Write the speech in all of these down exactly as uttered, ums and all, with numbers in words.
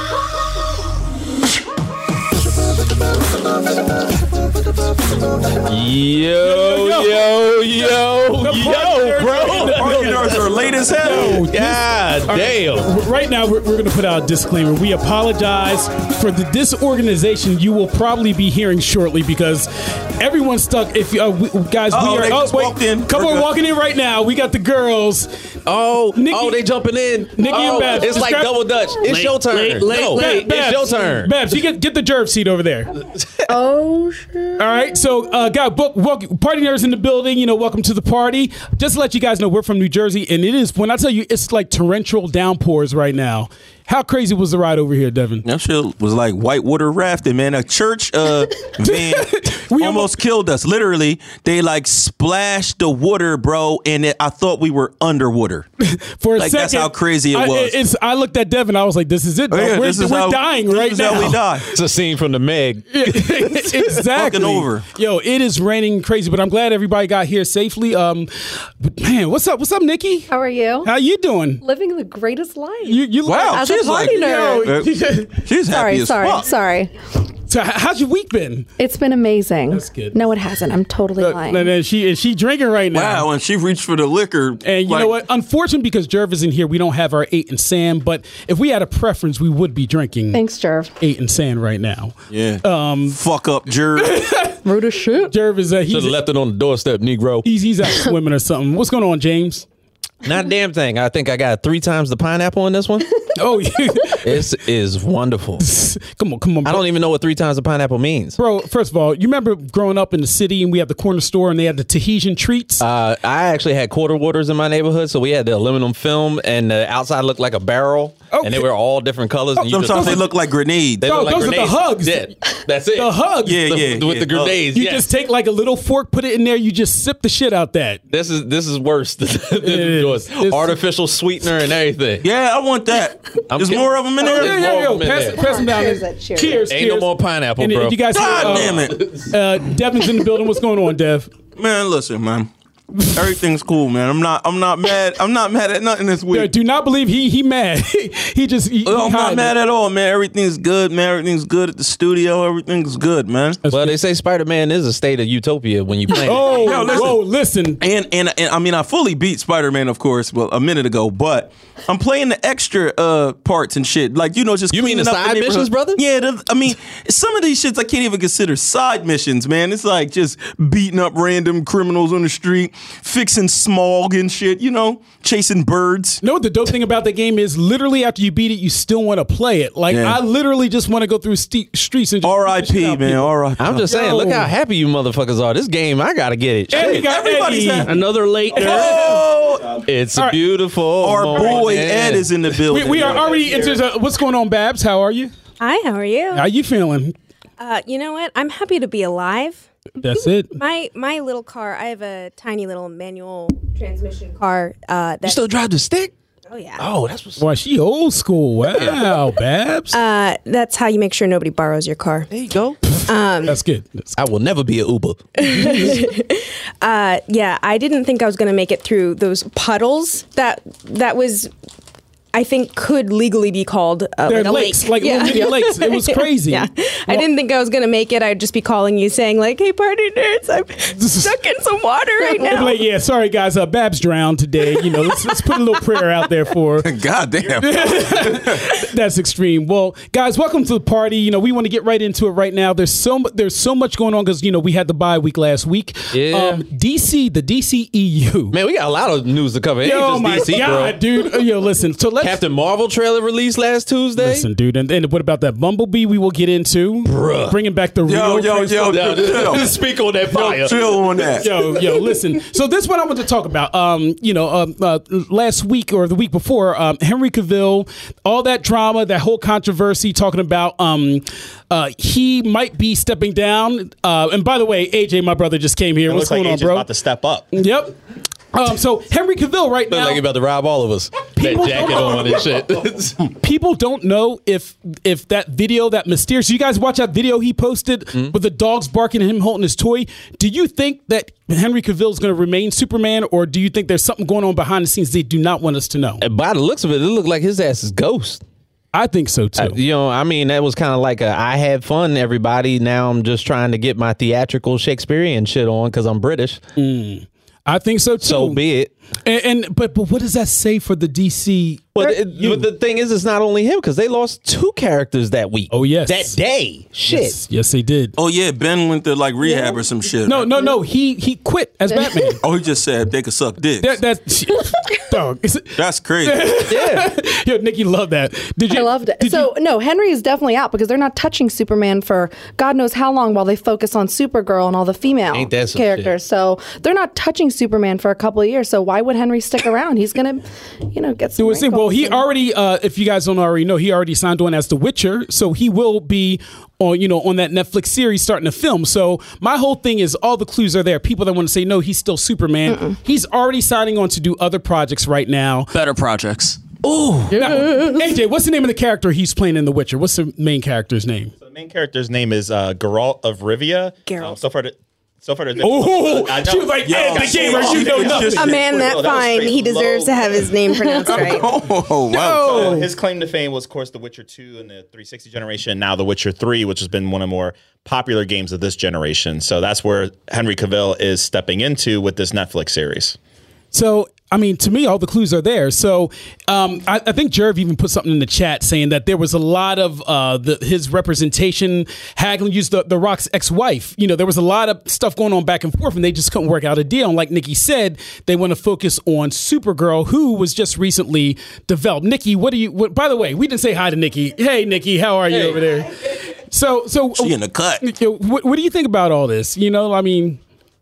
Yo, yo, yo, yo, bro. Party nerds are late as hell. God damn. Right now, we're, we're going to put out a disclaimer. We apologize for the disorganization you will probably be hearing shortly because everyone's stuck. If uh, we, guys, Uh-oh, we are. they Oh, just wait, walked in. couple We're are good. walking in right now. We got the girls. Oh, Nikki- oh, they jumping in. Nikki oh, and Babs. It's Just like grab- double dutch. It's Late, your turn. late, late, no, late. it's your turn. Babs, you get get the Jerv seat over there. Oh, shit. All right, so uh, got book, welcome, party nerds in the building. You know, welcome to the party. Just to let you guys know, we're from New Jersey, and it is when I tell you, it's like torrential downpours right now. How crazy was the ride over here, Devin? That shit was like whitewater rafting, man. A church uh, van We almost killed us. Literally, they like splashed the water, bro, and it, I thought we were underwater. For a Like, second, that's how crazy it I, was. It's, I looked at Devin. I was like, "This is it. Oh, bro. yeah, we're this is we're how, dying this right is now." how we die. It's a scene from the Meg. Exactly. Fucking over. Yo, it is raining crazy, but I'm glad everybody got here safely. Um, but man, what's up? What's up, Nikki? How are you? How you doing? Living the greatest life. You, you Wow, As a she's party like, nerd. uh, she's Sorry, happy as sorry, fuck. sorry. So, h- how's your week been? It's been amazing. That's good. No, it hasn't. I'm totally Uh, lying. and then she is she drinking right now. Wow, and she reached for the liquor. And you like, know what? Unfortunately, because Jerv isn't here, we don't have our eight and Sam. But if we had a preference, we would be drinking Thanks, Jerv. eight and Sam right now. Yeah. Um, Fuck up, Jer. Rude as shit. Jerv is uh, Should he's, have left it on the doorstep, Negro. he's he's out swimming or something. What's going on, James? Not a damn thing. I think I got three times the pineapple in this one. Oh, yeah. This is wonderful. come on, come on. I Bro. don't even know what three times the pineapple means. Bro, first of all, you remember growing up in the city and we had the corner store and they had the Tahitian treats? Uh, I actually had quarter waters in my neighborhood, so we had the aluminum film, and the outside looked like a barrel, Okay. and they were all different colors. And you just, Sometimes they look like grenades. they No, look like those are the grenades. hugs. Yeah, that's it. The hugs. Yeah, The- yeah, with yeah. the grenades. You yes. just take like a little fork, put it in there, you just sip the shit out that. This is this is worse than is. yours. It's- Artificial sweetener and everything. Yeah, I want that. I'm There's kidding. more of them in there. Yeah, yeah, more yeah. of 'em in Pass, there. pass them down. Cheers, there. uh, cheers. Cheers. Ain't cheers. no more pineapple, and, bro. and you guys, God uh, damn it. Uh, Devin's in the building. What's going on, Dev? Man, listen, man. Everything's cool, man. I'm not. I'm not mad. I'm not mad at nothing this week. Yeah, do not believe he he mad. he just he, I'm he not hiding mad it. at all, man. Everything's good, man. Everything's good at the studio. Everything's good, man. Well, they say Spider-Man is a state of utopia when you play. Oh, Yo, listen. whoa, listen. And, and and I mean, I fully beat Spider-Man, of course, well, a minute ago. But I'm playing the extra uh, parts and shit, like you know, just You mean cleaning the up side neighborhood. missions, brother? Yeah, the, I mean, some of these shits I can't even consider side missions, man. It's like just beating up random criminals on the street, fixing smog and shit, you know, chasing birds. You know what the dope thing about the game is? Literally, after you beat it, you still want to play it. Like Yeah. I literally just want to go through st- streets and just R I beat the shit P, out man. people. R I P. I'm just saying, Yo. look how happy you motherfuckers are. This game, I gotta get it. And we Shit. got Everybody's Eddie. happy. Another late nerd. Oh, It's All right. beautiful. our boy morning. Ed is in the We, building. we are already into the, what's going on, Babs? How are you? Hi, how are you? How you feeling? Uh, you know what? I'm happy to be alive. That's it. My my little car. I have a tiny little manual transmission car. Uh, that You still drive the stick? oh yeah. Oh, that's what's. Boy, she old school. Wow, Babs. Uh, that's how you make sure nobody borrows your car. There you go. That's good. That's I will never be an Uber. Uh, yeah, I didn't think I was going to make it through those puddles. That that was, I think, could legally be called uh, They're like a lakes, lake. like little mini lakes. It was crazy. Yeah, I didn't think I was going to make it. I'd just be calling you, saying like, "Hey, party nerds, I'm stuck in some water right now." Like, yeah, sorry guys, uh, Babs drowned today. You know, let's, let's put a little prayer out there for her. God damn. That's extreme. Well, guys, welcome to the party. You know, we want to get right into it right now. There's so mu- there's so much going on because you know we had the bye week last week. Yeah. Um, D C, the D C E U. Man, we got a lot of news to cover. It ain't oh just my D C, god, bro. dude. Uh, Yo, listen. So let's Captain Marvel trailer released last Tuesday. listen, dude. And, and what about that Bumblebee? We will get into Bruh. bringing back the Yo, real. yo, Chris- yo, Yo, chill. speak on that fire. Yo, chill on that. Yo, yo, listen. So this one I want to talk about. Um, you know, um, uh, last week or the week before, um, Henry Cavill, all that drama, that whole controversy, talking about um, uh, he might be stepping down. Uh, and by the way, A J, my brother, just came here. It What's looks like going on, Age's bro? about to step up. Yep. Um, so Henry Cavill right Look now. like you about to rob all of us. People that jacket don't- on and shit. People don't know if if that video, that mysterious. You guys watch that video he posted Mm-hmm. with the dogs barking and him holding his toy. Do you think that Henry Cavill is going to remain Superman, or do you think there's something going on behind the scenes they do not want us to know? And by the looks of it, it looked like his ass is Ghost. I think so too. Uh, you know, I mean, that was kind of like a I had fun, everybody. Now I'm just trying to get my theatrical Shakespearean shit on because I'm British. Mm. I think so too. So be it. And, and but but what does that say for the D C? But, it, but the thing is, it's not only him because they lost two characters that week. Oh yes, that day. Shit. Yes, yes they did. Oh yeah, Ben went to like rehab or some shit. No, no, no. He he quit as Batman. Oh, he just said they could suck dicks. That that dog. Is it, That's crazy. Yeah. Yo, Nikki loved that. Did you? I loved it. did So no, Henry is definitely out because they're not touching Superman for God knows how long while they focus on Supergirl and all the female Ain't that some characters. shit? So they're not touching Superman for a couple of years. So why would Henry stick around? He's gonna, you know, get some. Do his thing. Well, he wrinkles and- already, uh, if you guys don't already know, he already signed on as The Witcher, so he will be on, you know, on that Netflix series starting to film. So my whole thing is all the clues are there. People that want to say no, he's still Superman. Mm-mm. He's already signing on to do other projects right now. Better projects. Oh, A J, what's the name of the character he's playing in The Witcher? What's the main character's name? So the main character's name is uh, Geralt of Rivia. Geralt. Um, so far, the, so far, the, Oh, I know. she was like, Yo, Ed, the gamer, you know it's nothing. just- A man that Oh, that was fine, straight he deserves low. to have his name pronounced right. Oh wow. So his claim to fame was, of course, The Witcher two and the three sixty generation. Now The Witcher three, which has been one of the more popular games of this generation. So that's where Henry Cavill is stepping into with this Netflix series. So, I mean, to me, all the clues are there. So, um, I, I think Jerv even put something in the chat saying that there was a lot of uh, the, his representation. Hagelin used the, the Rock's ex-wife. You know, there was a lot of stuff going on back and forth, and they just couldn't work out a deal. And like Nikki said, they want to focus on Supergirl, who was just recently developed. Nikki, what do you? What, by the way, we didn't say hi to Nikki. Hey, Nikki, how are you over there? So, so She in the cut. you know, what, what do you think about all this? You know, I mean.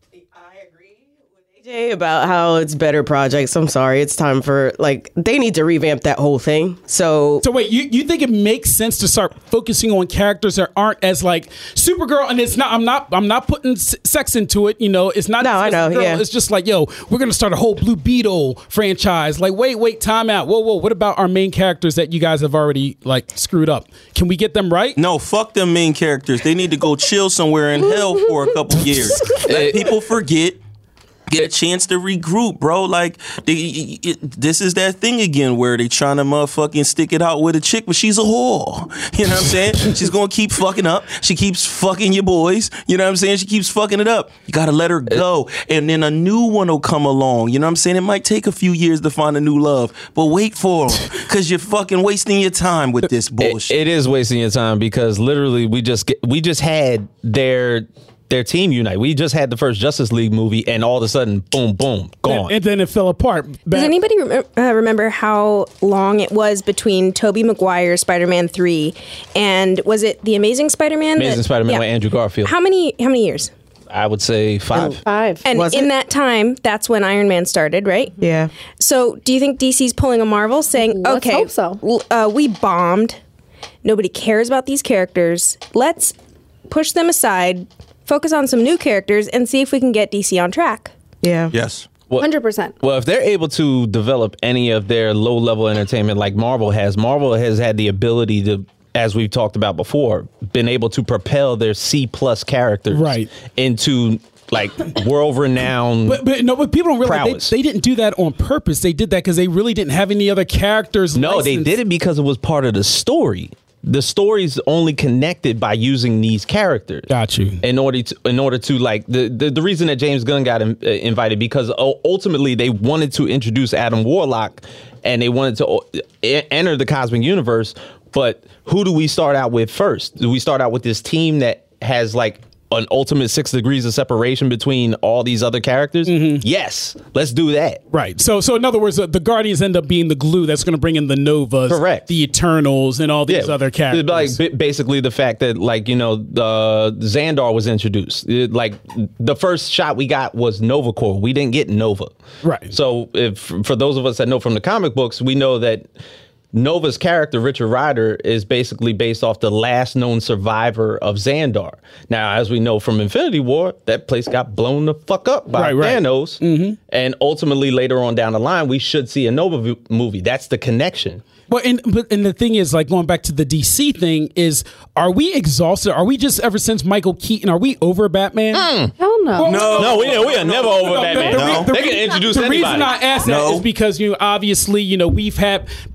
Jay, about how it's better projects. I'm sorry, it's time for like they need to revamp that whole thing. So, So wait, you, you think it makes sense to start focusing on characters that aren't as like Supergirl? And it's not. I'm not. I'm not putting s- sex into it. You know, it's not. No, just I know, Girl. yeah. It's just like, yo, we're gonna start a whole Blue Beetle franchise. Like, wait, wait, time out. Whoa, whoa. What about our main characters that you guys have already like screwed up? Can we get them right? No, fuck them main characters. They need to go chill somewhere in hell for a couple years. Let people forget. Get a chance to regroup, bro. Like, they, it, this is that thing again where they trying to motherfucking stick it out with a chick, but she's a whore. You know what I'm saying? She's gonna keep fucking up. She keeps fucking your boys. You know what I'm saying? She keeps fucking it up. You gotta let her go, and then a new one will come along. You know what I'm saying? It might take a few years to find a new love, but wait for them, because you're fucking wasting your time with this It, bullshit. it is wasting your time because literally we just get, we just had their their team unite. We just had the first Justice League movie, and all of a sudden, boom, boom, gone. And, and then it fell apart. Does Bat- anybody rem- uh, remember how long it was between Tobey Maguire's Spider-Man three and was it The Amazing Spider-Man? Amazing that- Spider-Man yeah. with Andrew Garfield. How many? How many years? I would say five. Five. And Was in it? that time, that's when Iron Man started, right? yeah. So, do you think D C's pulling a Marvel, saying, Let's "Okay, hope so. l- uh, we bombed. Nobody cares about these characters. Let's push them aside, focus on some new characters, and see if we can get D C on track." Yeah. Yes. Hundred percent. Well, if they're able to develop any of their low level entertainment like Marvel has, Marvel has had the ability to, as we've talked about before, been able to propel their C plus characters Right. into like world renowned. But, but no, but people don't realize Prowess. they, they didn't do that on purpose. They did that because they really didn't have any other characters. No, they licensed. did it because it was part of the story. The story's only connected by using these characters. Got you. In order to, in order to like the the, the reason that James Gunn got in, uh, invited because u- ultimately they wanted to introduce Adam Warlock and they wanted to uh, e- enter the cosmic universe. But who do we start out with first? Do we start out with this team that has like an ultimate six degrees of separation between all these other characters? Mm-hmm. Yes, let's do that. Right. So, so in other words, uh, the Guardians end up being the glue that's going to bring in the Novas, Correct. the Eternals, and all these other characters. Like b- basically the fact that like you know uh, Xandar was introduced. It, like the first shot we got was Nova Corps. We didn't get Nova. Right. So if for those of us that know from the comic books, we know that Nova's character, Richard Rider, is basically based off the last known survivor of Xandar. Now, as we know from Infinity War, that place got blown the fuck up by Right, right. Thanos. Mm-hmm. And ultimately, later on down the line, we should see a Nova v- movie. That's the connection. Well, and but and the thing is, like going back to the D C thing, is are we exhausted? Are we just ever since Michael Keaton? Are we over Batman? Hell no. No. No, we, we are never over Batman. The, the, No. the, They can introduce the anybody. reason I ask that No. is because you know, obviously, you know, we've had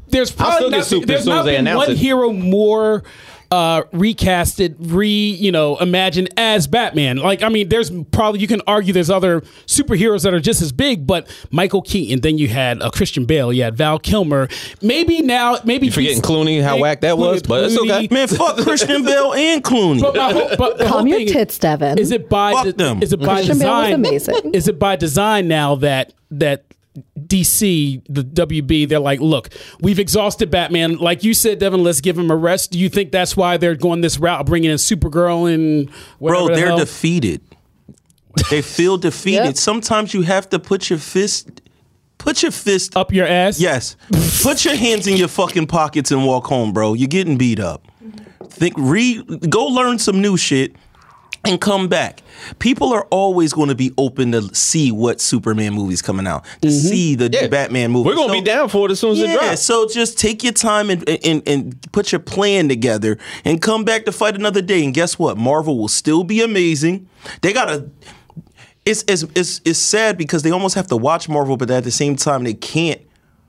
there's still probably get not, super there's as soon not as they been announce one it. hero more uh, recasted, re you know, imagined as Batman. Like, I mean, there's probably you can argue there's other superheroes that are just as big, but Michael Keaton. Then you had uh, Christian Bale. You had Val Kilmer. Maybe now, maybe You forgetting he's- Clooney, how whack that was, but it's okay. Man, fuck Christian Bale and Clooney. But, my whole, but the whole Calm your thing- tits, Devin. Is it by Fuck de- them. is it by Christian Bale was design? amazing. Is it by design now that that D C, the W B, they're like, look, we've exhausted Batman. Like you said, Devin, let's give him a rest. Do you think that's why they're going this route, bringing in Supergirl and whatever Bro, the they're hell? defeated. They feel defeated. Yep. Sometimes you have to put your fist, put your fist up your ass? Yes. Put your hands in your fucking pockets and walk home, bro. You're getting beat up. Think, read, go learn some new shit and come back. People are always going to be open to see what Superman movie's coming out, to see the Yeah. Batman movie. We're gonna So- be down for it as soon as it yeah, drops. so just take your time and, and and put your plan together and come back to fight another day. And guess what? Marvel will still be amazing. They gotta. It's it's it's, it's sad because they almost have to watch Marvel, but at the same time they can't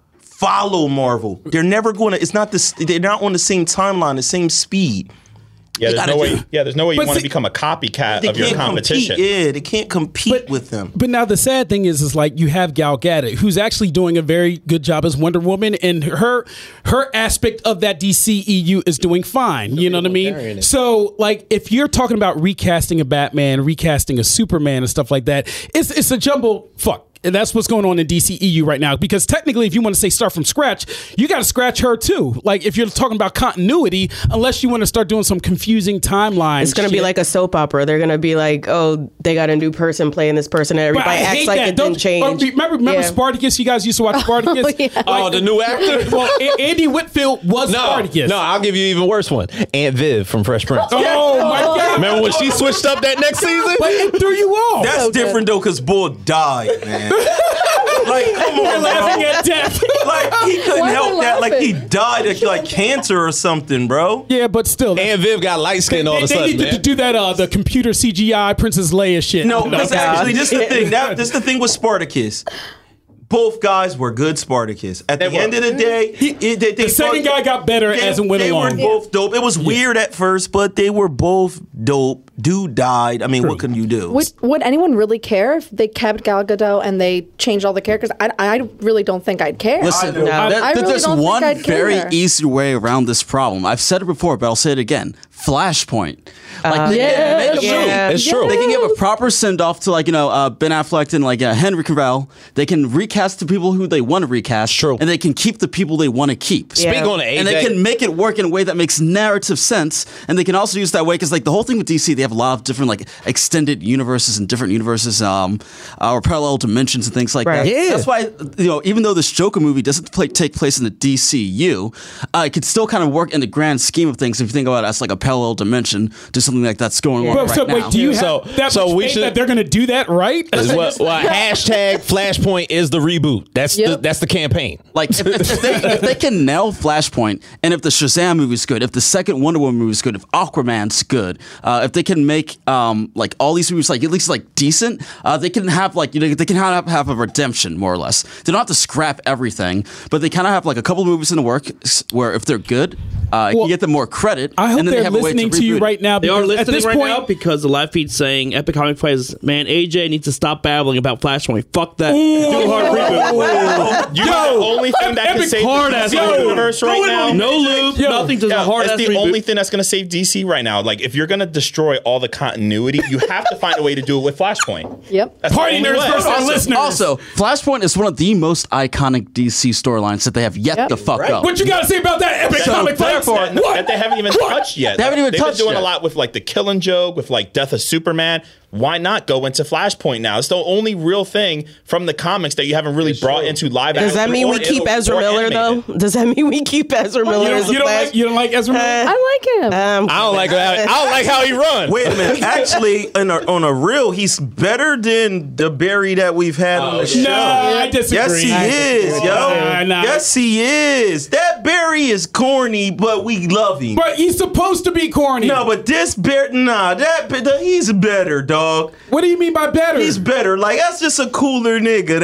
follow Marvel. They're never going to. It's not this. They're not on the same timeline, the same speed. Yeah, there's gotta no way. do- Yeah, there's no way you But want to see- become a copycat They of your can't competition. compete. Yeah, they can't compete with them. But now the sad thing is, is like you have Gal Gadot, who's actually doing a very good job as Wonder Woman, and her her aspect of that D C E U is doing fine. You know what I mean? So, like, if you're talking about recasting a Batman, recasting a Superman, and stuff like that, it's it's a jumble fuck. And that's what's going on in D C E U right now. Because technically, if you want to say start from scratch, you got to scratch her too. Like, if you're talking about continuity, unless you want to start doing some confusing timelines. It's gonna be shit. like a soap opera. They're gonna be like, oh, they got a new person playing this person, and But everybody I acts hate like that. it Don't- didn't change. oh, remember, remember Yeah. Spartacus? You guys used to watch Spartacus. Oh, yeah. Oh, the new actor? Well, A- Andy Whitfield was No, Spartacus. no, I'll give you an even worse one. Aunt Viv from Fresh Prince. Oh my God! Remember when she switched up that next season? But it threw you off. That's different though, because Bull died, man. Like, come We're on, laughing bro. at death. Like he couldn't Why am I help that. Like he laughing? died of like cancer or something, bro. Yeah, but still, they, Aunt Viv got light skin all of a they sudden, needed to man. do that. Uh, the computer C G I Princess Leia shit. No, because God. actually, this is the thing. That, this is the thing with Spartacus. Both guys were good Spartacus. At the were. end of the day, it, they, they the second both- guy got better they, as it went they along. were both dope. It was weird at first, but they were both dope. Dude died. I mean, what can you do? Would, would anyone really care if they kept Gal Gadot and they changed all the characters? I, I really don't think I'd care. Listen, do. there- I there- really there's don't think one I'd very care. easy way around this problem. I've said it before, but I'll say it again. Flashpoint. Like, they yeah, can make that's a true. movie. It's true. They can give a proper send off to, like, you know, uh, Ben Affleck and like uh, Henry Cavill. They can recast the people who they want to recast. True. And they can keep the people they want to keep. Yeah. Speak on it, A J. And they can make it work in a way that makes narrative sense, and they can also use that way because, like, the whole thing with D C, they have a lot of different, like, extended universes and different universes, um, uh, or parallel dimensions and things like Right. that. Yeah. That's why, you know, even though this Joker movie doesn't play, take place in the D C U, uh, it could still kind of work in the grand scheme of things if you think about it as like a parallel dimension to something like that's going on But, right so, now. wait, do you So- have that so much we faith should- that they're going to do that right? Is what, well, hashtag Flashpoint is the reboot. That's the Yep. that's the campaign. Like, if, if, they, if they can nail Flashpoint, and if the Shazam movie's good, if the second Wonder Woman movie's good, if Aquaman's good, uh, if they can make um, like all these movies like at least like decent, uh, they can have like you know they can have have a redemption more or less. They don't have to scrap everything, but they kind of have like a couple movies in the works where if they're good, uh, it Well, can get them more credit. I hope and then they they're have a way listening to, you reboot it. right now. They are because at listening this right point, now because the live feed's saying Epic Comic Plays, man, A J needs to stop babbling about Flashpoint. Fuck that. Do a hard reboot. You know the only thing that can Epic save hard the ass D C reboot. universe right now. No lube, Yo. nothing. Just Yeah, a hard ass it's the reboot. only thing that's going to save D C right now. Like, if you're going to destroy all the continuity, you have to find a way to do it with Flashpoint. Yep. That's the Party only nerds way. versus our listeners. Also, Flashpoint is one of the most iconic D C storylines that they have yet Yep. to fuck Right. up. what you got to say about that Epic So, Comic Fights? therefore- that, that they haven't even touched yet. They haven't even They've touched been doing yet. a lot with like the Killing Joke, with like Death of Superman. Why not go into Flashpoint now? It's the only real thing from the comics that you haven't really brought into live action. Does that mean or- we keep or Ezra Miller animated. though? Does that mean we keep Ezra You Miller as don't, a you, don't Flash? like, you don't like Ezra Miller? I like him. Um, I don't like how, I don't like how he runs. Wait a minute. Actually, in a, on a real, he's better than the Barry that we've had on the show. no, I disagree. Yes, he I is, disagree. yo. Nah, nah. Yes, he is. That Barry is corny, but we love him. But he's supposed to be corny. No, but this Barry, nah, that that- he's better, dog. What do you mean by better? He's better. Like, that's just a cooler nigga that I would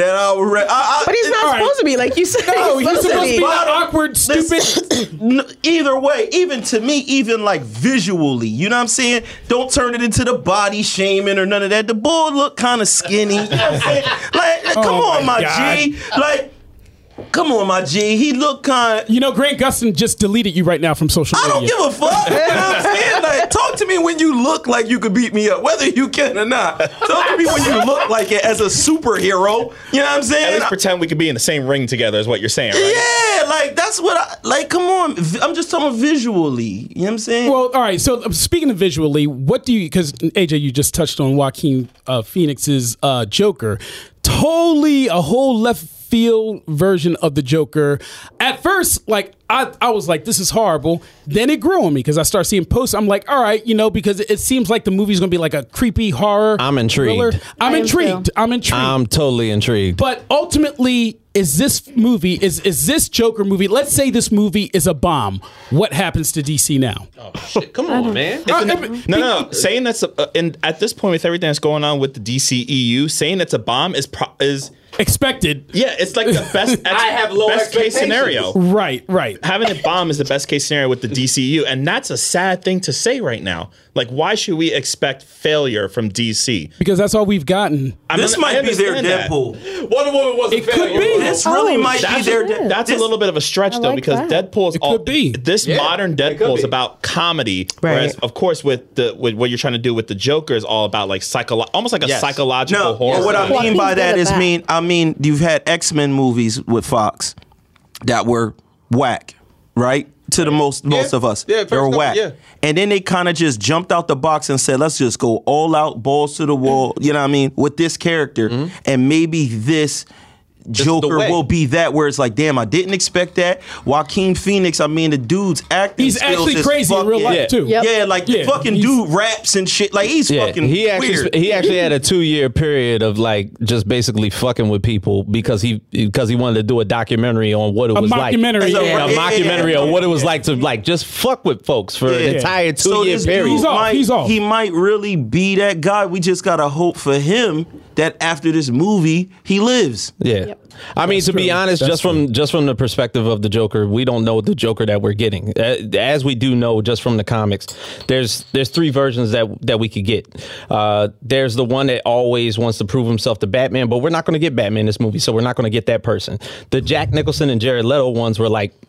correct. I, I, But he's not All right. supposed to be like you said. No, he's supposed to be Bottom- that awkward, stupid. N- Either way, even to me, even like visually, you know what I'm saying? Don't turn it into the body shaming or none of that. The bull look kind of skinny. You know what I'm saying? Like, come Oh on, my my, God. G. Like, come on, my G. He look kind of. You know, Grant Gustin just deleted you right now from social I media. don't give a fuck. You know what I'm saying? Like, talk to me when you look like you could beat me up, whether you can or not. Talk to me when you look like it as a superhero. You know what I'm At saying? least pretend we could be in the same ring together, is what you're saying, right? Yeah, like that's what I like. Come on, Vi- I'm just talking visually. You know what I'm saying? Well, all right. So, um, speaking of visually, what do you? Because A J, you just touched on Joaquin uh, Phoenix's uh, Joker. Totally a whole left field version of the Joker. At first, like I, I was like, this is horrible. Then it grew on me because I started seeing posts. I'm like, all right, you know, because it seems like the movie's gonna be like a creepy horror. I'm intrigued. thriller. I'm I am intrigued. too. I'm intrigued. I'm totally intrigued. But ultimately, is this movie is is this Joker movie? Let's say this movie is a bomb. What happens to D C now? Shit, come on, man. Uh, No, every- no, no. Saying that's a, uh, and at this point with everything that's going on with the D C E U, saying it's a bomb is pro- is Expected. yeah, it's like the best. I have low best case expectations. scenario. Right. Right. Having it bomb is the best case scenario with the D C E U, and that's a sad thing to say right now. Like, why should we expect failure from D C? Because that's all we've gotten. I this mean, might I be their understand that. Deadpool. Wonder Woman was It could be. This really Oh, might be That's, their. a, De- that's this- a little bit of a stretch, I though, like because that. Deadpool's It all could be. this Yeah, modern it could Deadpool is be. about comedy, Right. whereas, of course, with the with what you're trying to do with the Joker is all about like psycholo- almost like a Yes. psychological No, horror. but what I movie. mean by Joaquin's that good at is that. mean I mean you've had X-Men movies with Fox that were whack, right? To the most most Yeah. of us, Yeah, they first were couple, whack. yeah. And then they kind of just jumped out the box and said, "Let's just go all out, balls to the wall." You know what I mean? With this character, and maybe this. is the Joker way. will be that where it's like, damn, I didn't expect that. Joaquin Phoenix, I mean, the dude's acting He's skills actually is crazy in real fucking- life Yeah. too. Yep. Yeah, like Yeah, the fucking he's- dude raps and shit. Like he's Yeah, fucking he actually weird. he actually had a two year period of like just basically fucking with people because he because he wanted to do a documentary on what it A was like. mockumentary, yeah. a Yeah. mockumentary on what it was like to like just fuck with folks for an Yeah. entire two So year this period. dude He's off, Might, he's off. He might really be that guy. We just gotta hope for him that after this movie he lives. Yeah. I mean, to be true. honest, That's just from just from the perspective of the Joker, we don't know the Joker that we're getting. Uh, As we do know, just from the comics, there's there's three versions that that we could get. Uh, there's the one that always wants to prove himself to Batman, but we're not going to get Batman in this movie, so we're not going to get that person. The Jack Nicholson and Jared Leto ones were like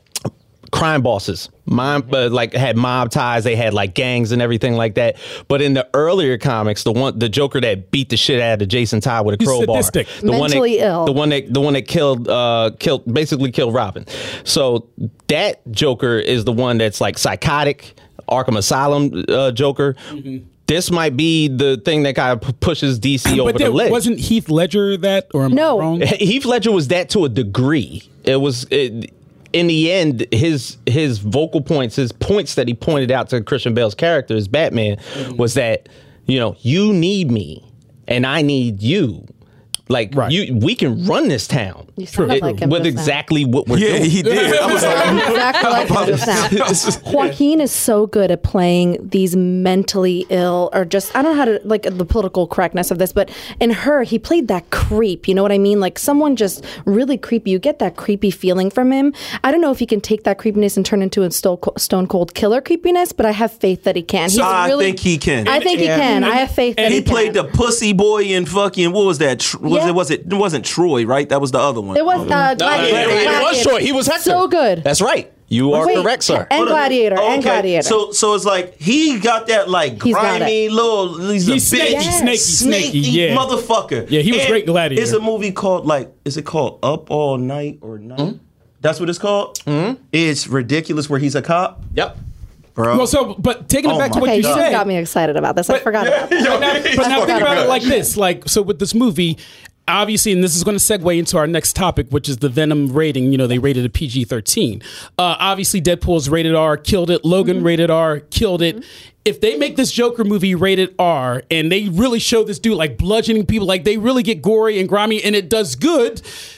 crime bosses, mob, uh, like had mob ties. They had like gangs and everything like that. But in the earlier comics, the one, the Joker that beat the shit out of Jason Todd with a He's crowbar, sadistic. the Mentally one that, ill. the one that, the one that killed, uh, killed, basically killed Robin. So that Joker is the one that's like psychotic, Arkham Asylum uh, Joker. This might be the thing that kind of p- pushes D C over But the there, ledge. wasn't Heath Ledger that, or am No. I wrong? Heath Ledger was that to a degree. It was it, in the end his his vocal points, his points that he pointed out to Christian Bale's character as Batman was that, you know, you need me and I need you. Like Right. you, we can run this town You sounded It- like him with just now. exactly what we're Yeah, doing. he did. I was like, Exactly like him just now. Joaquin is so good at playing these mentally ill, or just I don't know how to like the political correctness of this, but in Her, he played that creep. You know what I mean? Like someone just really creepy. You get that creepy feeling from him. I don't know if he can take that creepiness and turn into a sto- stone cold killer creepiness, but I have faith that he can. He's I really, think he can. I think Yeah. he can. I have faith that And he, he played can. the pussy boy in fucking what was that? Tr- Was Yeah. it was it? It wasn't Troy, right? That was the other one. It was uh, Gladiator. it was Gladiator. Troy. He was Hector. So good. That's right. You are Wait, correct, sir. And Gladiator. And Okay, Gladiator. So so it's like he got that like He's got grimy it. little. He's, He's a snaky, bitch. snaky, snaky, yeah. motherfucker. Yeah, he was And great in Gladiator. It's a movie called like is it called Up All Night or Night? Hmm? That's what it's called. Mm-hmm. It's ridiculous where he's a cop, Yep. bro. Well, so, but taking it Oh back to my what okay, you you just said, got me excited about this. I forgot about that. but now, but now think about it like this. Like, so with this movie, obviously, and this is going to segue into our next topic, which is the Venom rating. You know, they rated it P G thirteen. Uh, obviously, Deadpool's rated R, killed it. Logan Mm-hmm. rated R, killed it. If they make this Joker movie rated R and they really show this dude like bludgeoning people, like they really get gory and grimy and it does good,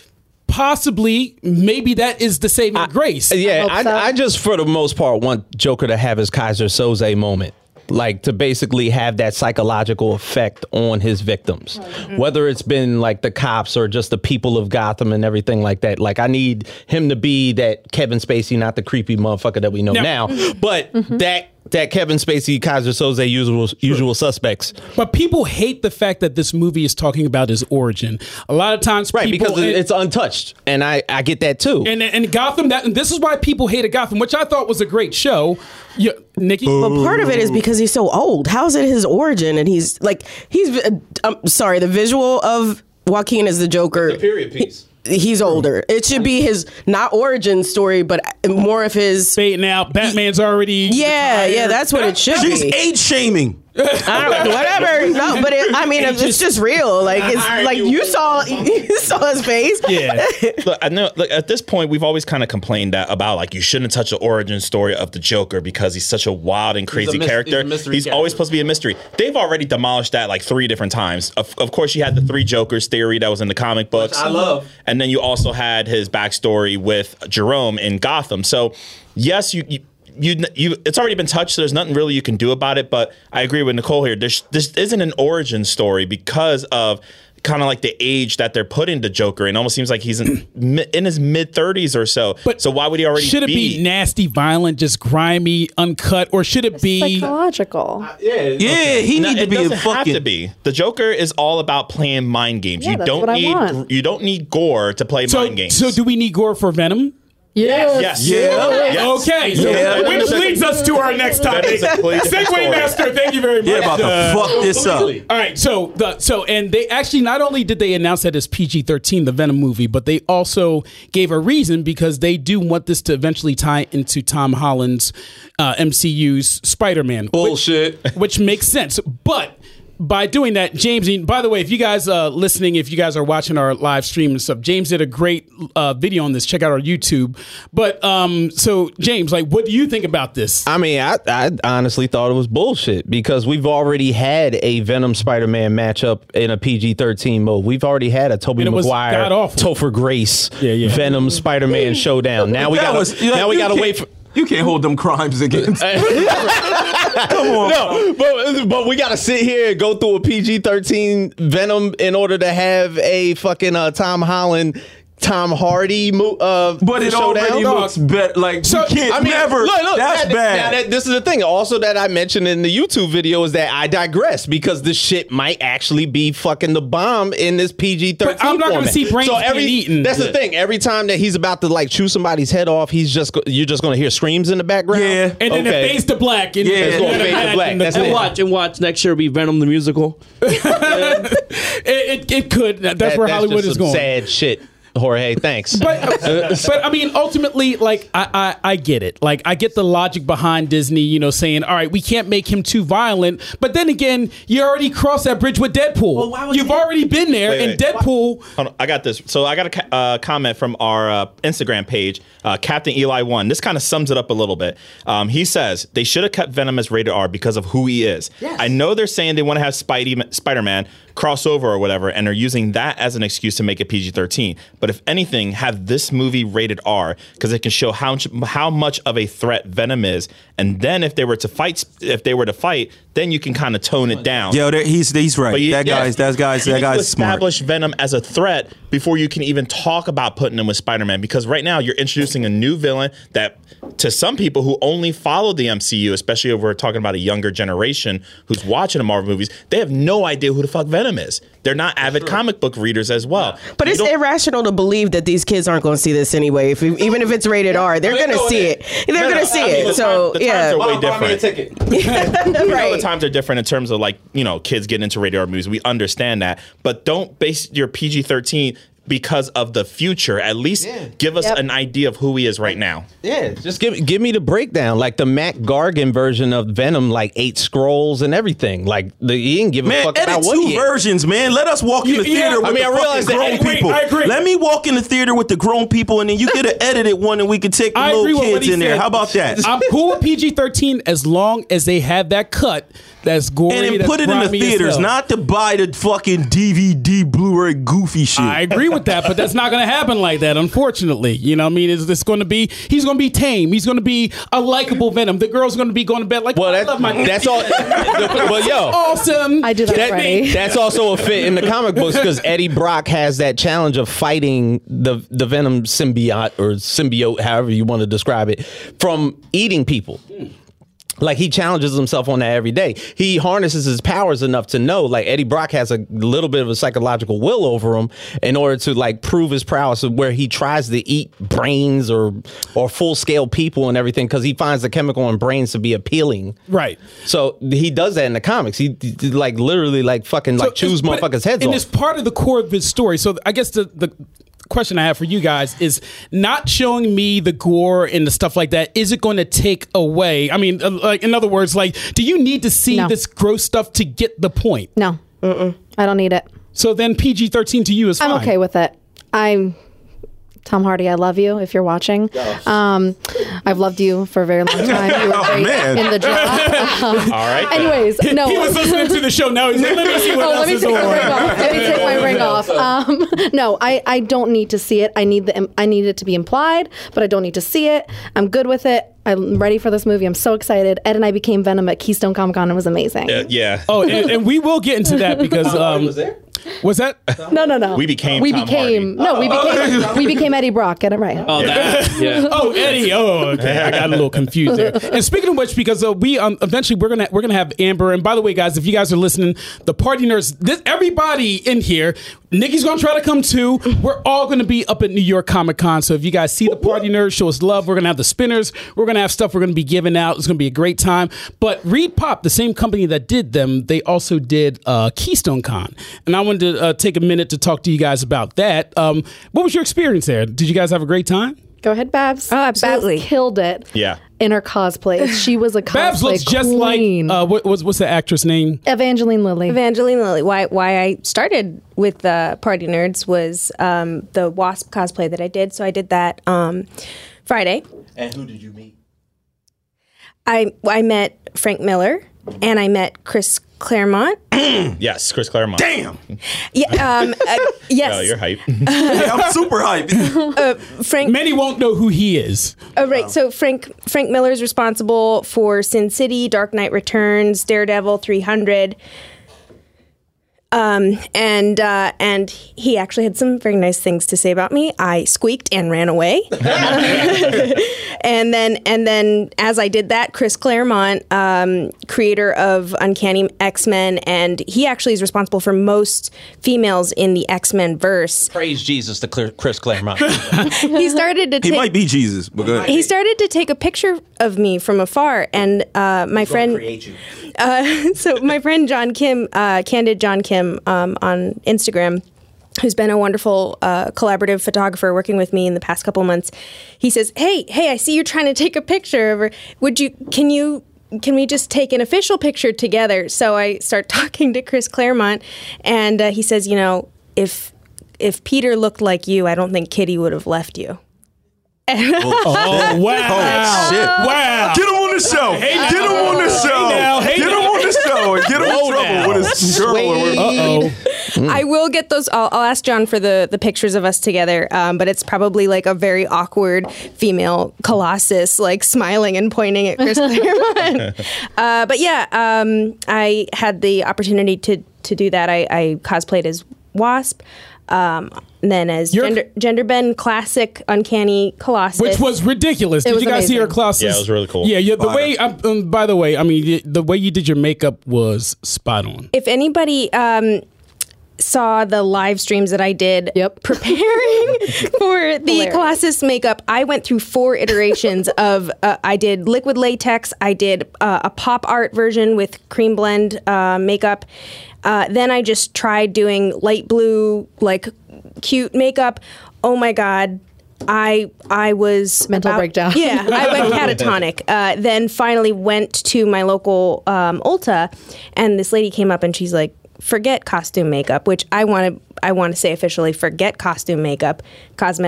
possibly, maybe that is the saving grace. Yeah, hope I, so. I just, for the most part, want Joker to have his Kaiser Soze moment. like to basically have that psychological effect on his victims, mm-hmm. whether it's been like the cops or just the people of Gotham and everything like that. Like I need him to be that Kevin Spacey, not the creepy motherfucker that we know now, now but mm-hmm. that that Kevin Spacey, Kaiser Soze, usual usual suspects. But people hate the fact that this movie is talking about his origin. A lot of times, right, people, because and, it's untouched, and I, I get that too. And and Gotham, that and this is why people hated Gotham, which I thought was a great show. Yeah, Nikki. But part of it is because he's so old. How is it his origin? And he's like, he's. Uh, I'm sorry, the visual of Joaquin as the Joker. The period piece. He's older. It should be his not origin story, but more of his fading out. Batman's already yeah, retired. yeah. That's what it should She's be. She's age shaming. I don't, whatever. No, but it, I mean, it's, it's just real. Like it's like you saw, you saw his face. Yeah. Look, I know. Look, at this point, we've always kind of complained that about like you shouldn't touch the origin story of the Joker because he's such a wild and crazy mis- character. He's, he's always supposed to be a mystery. They've already demolished that like three different times. Of, of course, you had the three Jokers theory that was in the comic books. Which I love. And then you also had his backstory with Jerome in Gotham. So yes, you. you You, you, it's already been touched, so there's nothing really you can do about it. But I agree with Nicole here. There's, this isn't an origin story because of kind of like the age that they're putting the Joker in. It almost seems like he's in, in his mid thirties or so. But so why would he already should it be? be nasty, violent, just grimy, uncut, or should it be psychological? Uh, yeah, yeah. Okay. He no, need to be a fucking. Have to be. The Joker is all about playing mind games. Yeah, you that's don't what I need want. you don't need gore to play so, mind games. So do we need gore for Venom? Yes. Yes. Yeah. Yes. Okay. So Yeah. which leads us to our next topic. Segway Master, thank you very much. Yeah, about to Uh, fuck this up. All right. So the so and they actually not only did they announce that it's P G thirteen, the Venom movie, but they also gave a reason because they do want this to eventually tie into Tom Holland's uh, M C U's Spider-Man. Bullshit. Which, which makes sense, but. By doing that, James, and by the way, if you guys uh listening, if you guys are watching our live stream and stuff, James did a great uh, video on this. Check out our YouTube. But um, so James, like, what do you think about this? I mean, I, I honestly thought it was bullshit because we've already had a Venom Spider-Man matchup in a P G thirteen mode. We've already had a Tobey Maguire, Topher Grace, yeah, yeah. Venom Spider-Man showdown. Now we got now we got to wait for. You can't hold them crimes against. Come on. No, but, but we got to sit here and go through a P G thirteen Venom in order to have a fucking uh, Tom Holland, Tom Hardy mo- uh, But it showdown. already looks better. Like, So, you can't I mean, never. Look, look, that's that, bad. Now that, this is the thing. Also, that I mentioned in the YouTube video is that I digress because this shit might actually be fucking the bomb in this P G thirteen. But I'm not going to see brains so every, being eaten. That's the thing. Every time that he's about to like chew somebody's head off, he's just go- you're just going to hear screams in the background. Yeah. And then Okay. it fades to black. And Yeah, and it's gonna then fade to back black. and the- That's And it. watch and watch next year will be Venom the musical. it, it, it could. That's That- where that's Hollywood just is some going. Sad shit. Jorge, thanks. But, but I mean, ultimately, like I, I, I get it. Like I get the logic behind Disney, you know, saying, "All right, we can't make him too violent." But then again, you already crossed that bridge with Deadpool. Well, why would You've you- already been there, Wait, and wait. Deadpool. Hold on, I got this. So I got a ca- uh, comment from our uh, Instagram page, uh, Captain Eli One. This kind of sums it up a little bit. Um, he says they should have kept Venom as rated R because of who he is. Yes. I know they're saying they want to have Spidey, Spider-Man crossover or whatever, and are using that as an excuse to make it P G thirteen. But if anything, have this movie rated R because it can show how how much of a threat Venom is, and then if they were to fight, if they were to fight, then you can kind of tone it down. Yo, there- he's he's right. But you- that yeah. guy's that guy's You that need to guy's smart. establish Venom as a threat before you can even talk about putting him with Spider-Man. Because right now you're introducing a new villain that, to some people who only follow the M C U, especially if we're talking about a younger generation who's watching the Marvel movies, they have no idea who the fuck Venom is. They're not avid comic book readers as well. But You it's don't- irrational to believe that these kids aren't going to see this anyway. If even if it's rated R, they're going to see it. They're No, going no, to see I mean, the it. So time- the yeah, times are way Mom, buy me a different. ticket. We know the right. times are different in terms of like, you know, kids getting into rated R movies. We understand that. But don't base your P G thirteen because of the future. At least Yeah. give us Yep. an idea of who he is right now. Yeah, just give give me the breakdown. Like the Mac Gargan version of Venom, like eight scrolls and everything. Like the, he didn't give a Man, fuck edit about what two he is. versions, man. Let us walk in the Yeah, theater I with mean, the I realize fucking that- grown I agree, people. I agree. Let me walk in the theater with the grown people, and then you get an edited one, and we can take the I agree little with what kids he in there. said. How about that? I'm cool with P G thirteen as long as they have that cut that's gory. And then that's put it in the grimy as theaters, hell. not to buy the fucking D V D, Blu-ray, goofy shit. I agree with that, but that's not going to happen like that, unfortunately. You know what I mean? It's, it's going to be, he's going to be tame. He's going to be a likable Venom. The girl's going to be going to bed like, Well, oh, I that's, love my that's all. Well, yo, awesome. I do that, That- already. that's also a fit in the comic books because Eddie Brock has that challenge of fighting the the Venom symbiote or symbiote, however you want to describe it, from eating people. Like, he challenges himself on that every day. He harnesses his powers enough to know, like, Eddie Brock has a little bit of a psychological will over him in order to, like, prove his prowess, where he tries to eat brains or or full scale people and everything because he finds the chemical in brains to be appealing. Right. So he does that in the comics. He, he like literally like fucking like So chews it's- but- motherfuckers' heads and off. it's part of the core of his story. So I guess the the question I have for you guys is not showing me the gore and the stuff like that. Is it going to take away? I mean, uh, like in other words, like, do you need to see No. this gross stuff to get the point? No, Mm-mm. I don't need it. So then P G thirteen to you is fine. I'm okay with it. I'm Tom Hardy. I love you if you're watching. Um, I've loved you for a very long time. You were great man. in the job. Um, All right. then. anyways, no. He was listening to the show. Now he's like, let me see what Oh, else let me is take my on. ring off. Let me take my ring off. Um, no, I, I don't need to see it. I need the I need it to be implied, but I don't need to see it. I'm good with it. I'm ready for this movie. I'm so excited. Ed and I became Venom at Keystone Comic Con. It was amazing. Uh, yeah. Oh, and, and we will get into that because um, was there? Was that? No, no, no. We became We Tom became no. We became we became Eddie Brock. Get it right. Oh, that. Yeah. Oh, Eddie. Oh, okay. I got a little confused there. And speaking of which, because uh, we um, eventually we're gonna we're gonna have Amber. And by the way, guys, if you guys are listening, the Party Nerds, this, everybody in here, Nikki's gonna try to come too. We're all gonna be up at New York Comic Con. So if you guys see the Party Nerds, show us love. We're gonna have the spinners. We're gonna have stuff we're gonna be giving out. It's gonna be a great time. But Reed Pop, the same company that did them, they also did uh, Keystone Con, and I wanted to uh, take a minute to talk to you guys about that. Um, what was your experience there? Did you guys have a great time? Go ahead, Babs. Oh, absolutely. Babs killed it. Yeah. In her cosplay, she was a cosplay Babs looks just queen. like uh, what, what's what's the actress name? Evangeline Lilly. Evangeline Lilly. Why why I started with the Party Nerds was um, the Wasp cosplay that I did. So I did that um, Friday. And who did you meet? I I met Frank Miller and I met Chris Claremont. Yes, Chris Claremont. Damn. Yeah. Um, uh, yes. Oh, you're hype. Yeah, I'm super hyped. Frank. Many won't know who he is. Oh, right. So Frank Frank Miller is responsible for Sin City, Dark Knight Returns, Daredevil three hundred. Um, and uh, and he actually had some very nice things to say about me. I squeaked and ran away. and then and then as I did that, Chris Claremont, um, creator of Uncanny X-Men, and he actually is responsible for most females in the X-Men verse. Praise Jesus to Clear, Chris Claremont. He started to He take might be Jesus, but go ahead. he started to take a picture of me from afar, and uh, my friend, uh, so my friend John Kim, uh, Candid John Kim, um, on Instagram, who's been a wonderful uh, collaborative photographer working with me in the past couple months, he says, "Hey, hey, I see you're trying to take a picture of her. Would you? Can you?" Can we just take an official picture together? So I start talking to Chris Claremont, and uh, he says, you know, if if Peter looked like you, I don't think Kitty would have left you. Oh, wow. Oh, shit. Wow. Get him on the show. now. Get him on the show. Hey now, hey get him now. on the show and get him in Whoa trouble now. with his girl. or whatever. Uh-oh. I will get those. I'll, I'll ask John for the, the pictures of us together, um, but it's probably like a very awkward female Colossus, like smiling and pointing at Chris Claremont. uh, but yeah, um, I had the opportunity to to do that. I, I cosplayed as Wasp. Um, and then as You're- gender, gender bend classic uncanny Colossus, Which was ridiculous. Did was you guys see her amazing. classes? Yeah, it was really cool. Yeah, yeah. The Fire. way, um, um, by the way, I mean, the, the way you did your makeup was spot on. if anybody um, saw the live streams that I did Yep. preparing for the Hilarious. Colossus makeup, I went through four iterations of, uh, I did liquid latex, I did uh, a pop art version with cream blend uh, makeup. Uh, then I just tried doing light blue, like cute makeup. Oh my God. I I was Mental about- breakdown. Yeah, I went catatonic. Uh, then finally went to my local um, Ulta, and this lady came up and she's like, "Forget costume makeup," which I want to I want to say officially, forget costume makeup. Cosmetic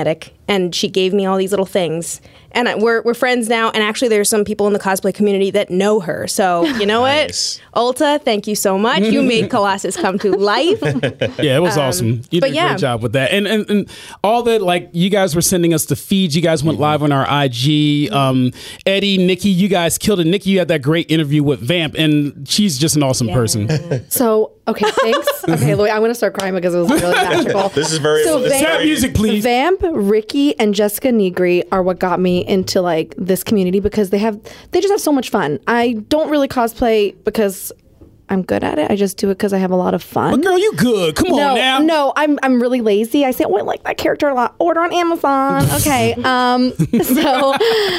and she gave me all these little things. And I, we're we're friends now. And actually, there's some people in the cosplay community that know her. So you know Nice. what, Ulta, thank you so much. You made Colossus come to life. Yeah, it was awesome. You but did a yeah. great job with that. And, and and all that, like, you guys were sending us the feeds. You guys went live on our I G. Um, Eddie, Nikki, you guys killed it. Nikki, you had that great interview with Vamp, and she's just an awesome person. So, okay, thanks. Okay, Louis, I'm going to start crying because it was really magical. This is very. So this is Vamp- Sad very- music, please. Vamp, Ricky, and Jessica Negri are what got me into like this community because they have they just have so much fun. I don't really cosplay because I'm good at it. I just do it because I have a lot of fun. But girl, you good. Come on no, now. no, I'm I'm really lazy. I say, oh, I like that character a lot. Order on Amazon. Okay. Um. So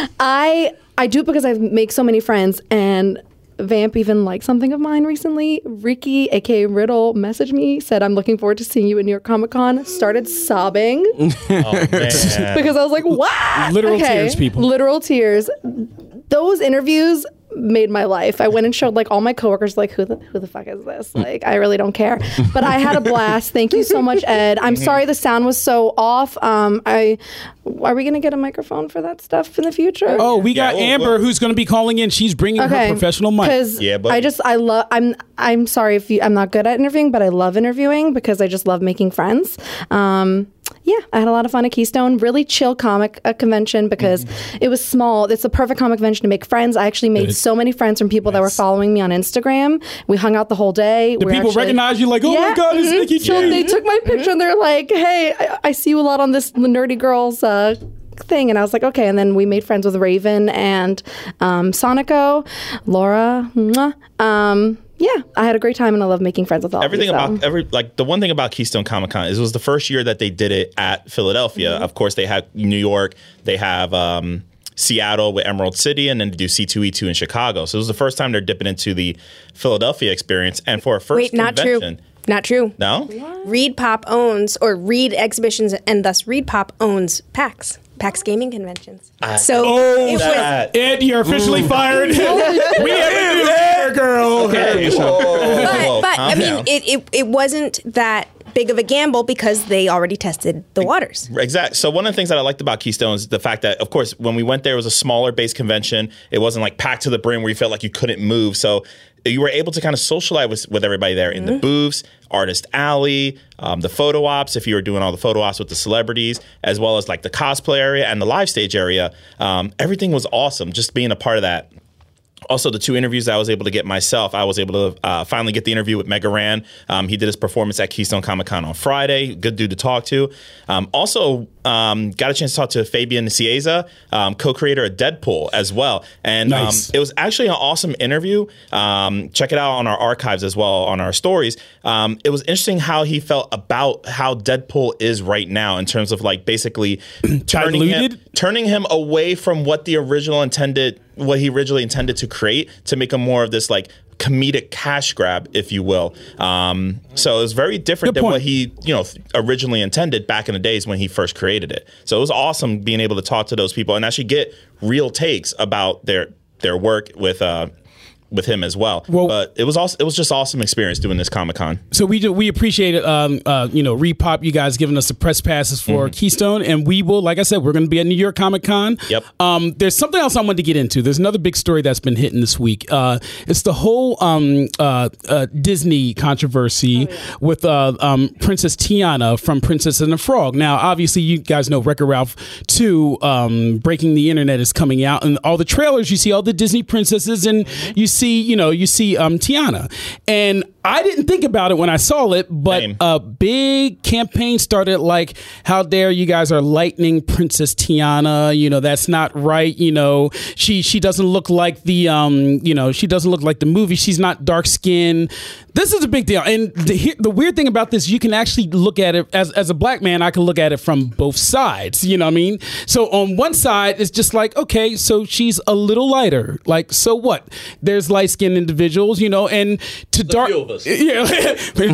I I do it because I make so many friends, and Vamp even liked something of mine recently. Ricky, aka Riddle, messaged me, said, I'm looking forward to seeing you in New York Comic Con. Started sobbing Oh, man. because I was like, what? Literal tears, people. Literal tears. Those interviews made my life. I went and showed like all my coworkers, like, who the, who the fuck is this? Like, I really don't care. But I had a blast. Thank you so much, Ed. I'm sorry the sound was so off. Um, I are we gonna get a microphone for that stuff in the future? Oh, we got Yeah, well, Amber well- who's going to be calling in. She's bringing her professional mic. Because Yeah, but- I just I love I'm I'm sorry if you I'm not good at interviewing, but I love interviewing because I just love making friends. Um, yeah, I had a lot of fun at Keystone. Really chill comic uh, convention because it was small. It's a perfect comic convention to make friends. I actually made so many friends from people that were following me on Instagram. We hung out the whole day. Do We people actually- recognize you like, oh my Yeah, God, it's mhm. Nikki So J. they took my picture and they're like, hey, I, I see you a lot on this Nerdy Girls uh, thing. And I was like, okay. And then we made friends with Raven and um, Sonico, Laura. Mwah. Um, yeah, I had a great time and I love making friends with all Everything of you. so. about every like the one thing about Keystone Comic Con is it was the first year that they did it at Philadelphia. Mm-hmm. Of course, they had New York, they have um, Seattle with Emerald City, and then they do C two E two in Chicago. So it was the first time they're dipping into the Philadelphia experience. And for a first Wait, not true. convention, Not true. no, Reed Pop owns, or Reed Exhibitions, and thus Reed Pop owns PAX, PAX Gaming Conventions. so Oh, it was, that. Ed, you're officially fired. we have a new leader, girl. Okay, whoa, whoa, but, whoa, but calm I mean, down. it, it, it wasn't that big of a gamble because they already tested the waters. Exactly. So one of the things that I liked about Keystone is the fact that, of course, when we went there, it was a smaller base convention. It wasn't like packed to the brim where you felt like you couldn't move. So you were able to kind of socialize with, with everybody there in the booths, Artist Alley, um, the photo ops, if you were doing all the photo ops with the celebrities, as well as like the cosplay area and the live stage area. Um, everything was awesome, just being a part of that. Also, the two interviews that I was able to get myself, I was able to uh, finally get the interview with Mega Ran. Um, he did his performance at Keystone Comic Con on Friday. Good dude to talk to. Um, also, um, got a chance to talk to Fabian Cieza, um, co-creator of Deadpool as well. And Nice. um, it was actually an awesome interview. Um, check it out on our archives as well, on our stories. Um, it was interesting how he felt about how Deadpool is right now in terms of like basically turning him, Diluted? turning him away from what the original intended, what he originally intended to create, to make him more of this like comedic cash grab, if you will. Um, so it was very different Good than point. what he, you know, originally intended back in the days when he first created it. So it was awesome being able to talk to those people and actually get real takes about their their work with uh, with him as well. Well- but it was also it was just awesome experience doing this Comic Con. So we do, we appreciate it. Um, uh, you know, Repop, you guys giving us the press passes for Keystone, and we will, like I said, we're going to be at New York Comic Con. Yep. Um, there's something else I wanted to get into. There's another big story that's been hitting this week. Uh, it's the whole um, uh, uh, Disney controversy with uh, um, Princess Tiana from Princess and the Frog. Now, obviously, you guys know Wreck-It Ralph two, um, Breaking the Internet, is coming out, and all the trailers, you see all the Disney princesses, and you see, you know, you see um, Tiana. And I didn't think about it when I saw it, but Same. a big campaign started like, how dare you guys are lightening Princess Tiana? You know, that's not right. You know, she she doesn't look like the, um, you know, she doesn't look like the movie. She's not dark skinned. This is a big deal. And the, the weird thing about this, you can actually look at it as, as a black man, I can look at it from both sides. You know what I mean? So on one side, it's just like, okay, so she's a little lighter. Like, so what? There's light skinned individuals, you know, and to dark. few of us. Yeah,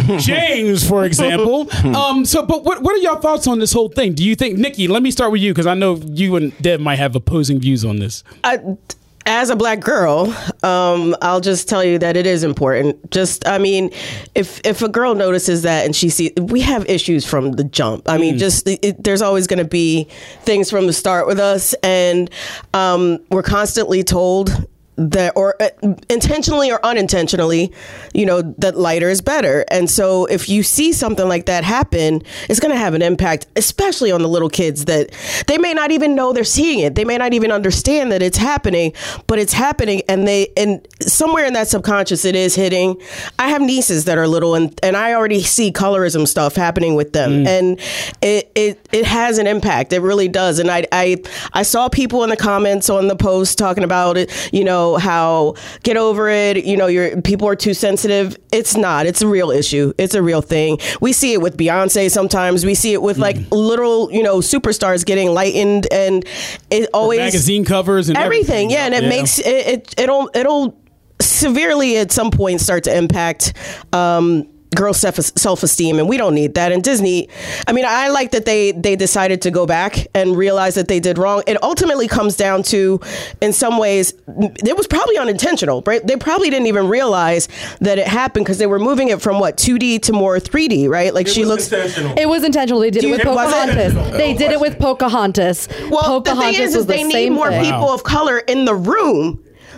James, for example. Um, so, but what what are your thoughts on this whole thing? Do you think, Nikki? Let me start with you because I know you and Deb might have opposing views on this. I, as a black girl, um, I'll just tell you that it is important. Just, I mean, if if a girl notices that and she sees, we have issues from the jump. I mean, mm. just it, there's always going to be things from the start with us, and um, we're constantly told that, or uh, intentionally or unintentionally, you know, that lighter is better. And so if you see something like that happen, it's going to have an impact, especially on the little kids that they may not even know they're seeing it. They may not even understand that it's happening, but it's happening. And they, and somewhere in that subconscious, it is hitting. I have nieces that are little, and, and I already see colorism stuff happening with them. Mm. And it, it, it has an impact. It really does. And I, I, I saw people in the comments on the post talking about it, you know, how get over it, you know, your people are too sensitive. It's not. It's a real issue. It's a real thing. We see it with Beyonce sometimes. We see it with like literal, you know, superstars getting lightened, and it always the magazine covers and everything. everything. Yeah, and it yeah. makes it, it it'll it'll severely at some point start to impact um girls' self-esteem, and we don't need that. And Disney, I mean, I like that they they decided to go back and realize that they did wrong. It ultimately comes down to, in some ways, it was probably unintentional, right? They probably didn't even realize that it happened because they were moving it from what, two D to more three D, right? Like it she was looks. It was intentional. They did Do it with you- was it? Pocahontas. They did it with Pocahontas. Well, the Pocahontas thing is, was is the they need same more thing. people of color in the room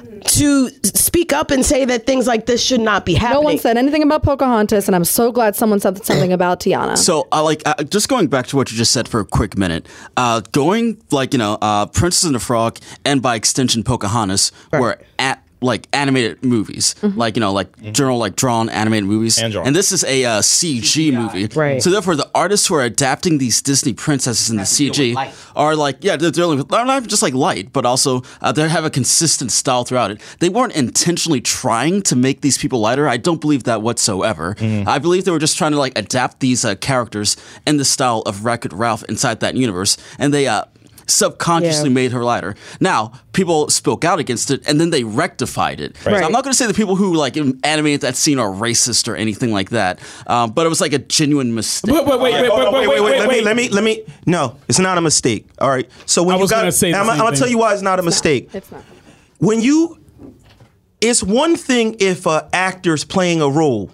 to speak up and say that things like this should not be happening. No one said anything about Pocahontas, and I'm so glad someone said something about Tiana. So, uh, like, uh, just going back to what you just said for a quick minute, uh, going like you know, uh, Princess and the Frog, and by extension Pocahontas, Right. were at like animated movies, Mm-hmm. like you know, like general like drawn animated movies, And drawn. and this is a uh, C G movie, Right. So therefore, the artists who are adapting these Disney princesses in the C G are like, yeah, they're dealing with, they're not even just like light, but also uh, they have a consistent style throughout it. They weren't intentionally trying to make these people lighter. I don't believe that whatsoever. I believe they were just trying to like adapt these uh, characters in the style of Wreck-It Ralph inside that universe, and they uh, subconsciously Yeah. made her lighter. Now, people spoke out against it, and then they rectified it. So Right. I'm not going to say the people who like animated that scene are racist or anything like that, um, but it was like a genuine mistake. Wait, wait, wait, wait, Hold on, wait, wait, wait, Let wait. me, let me, let me. No, it's not a mistake. All right. So when I you was got, gonna say the I'm, same I'm gonna thing. tell you why it's not a mistake. It's not. When you, it's one thing if an actor's playing a role,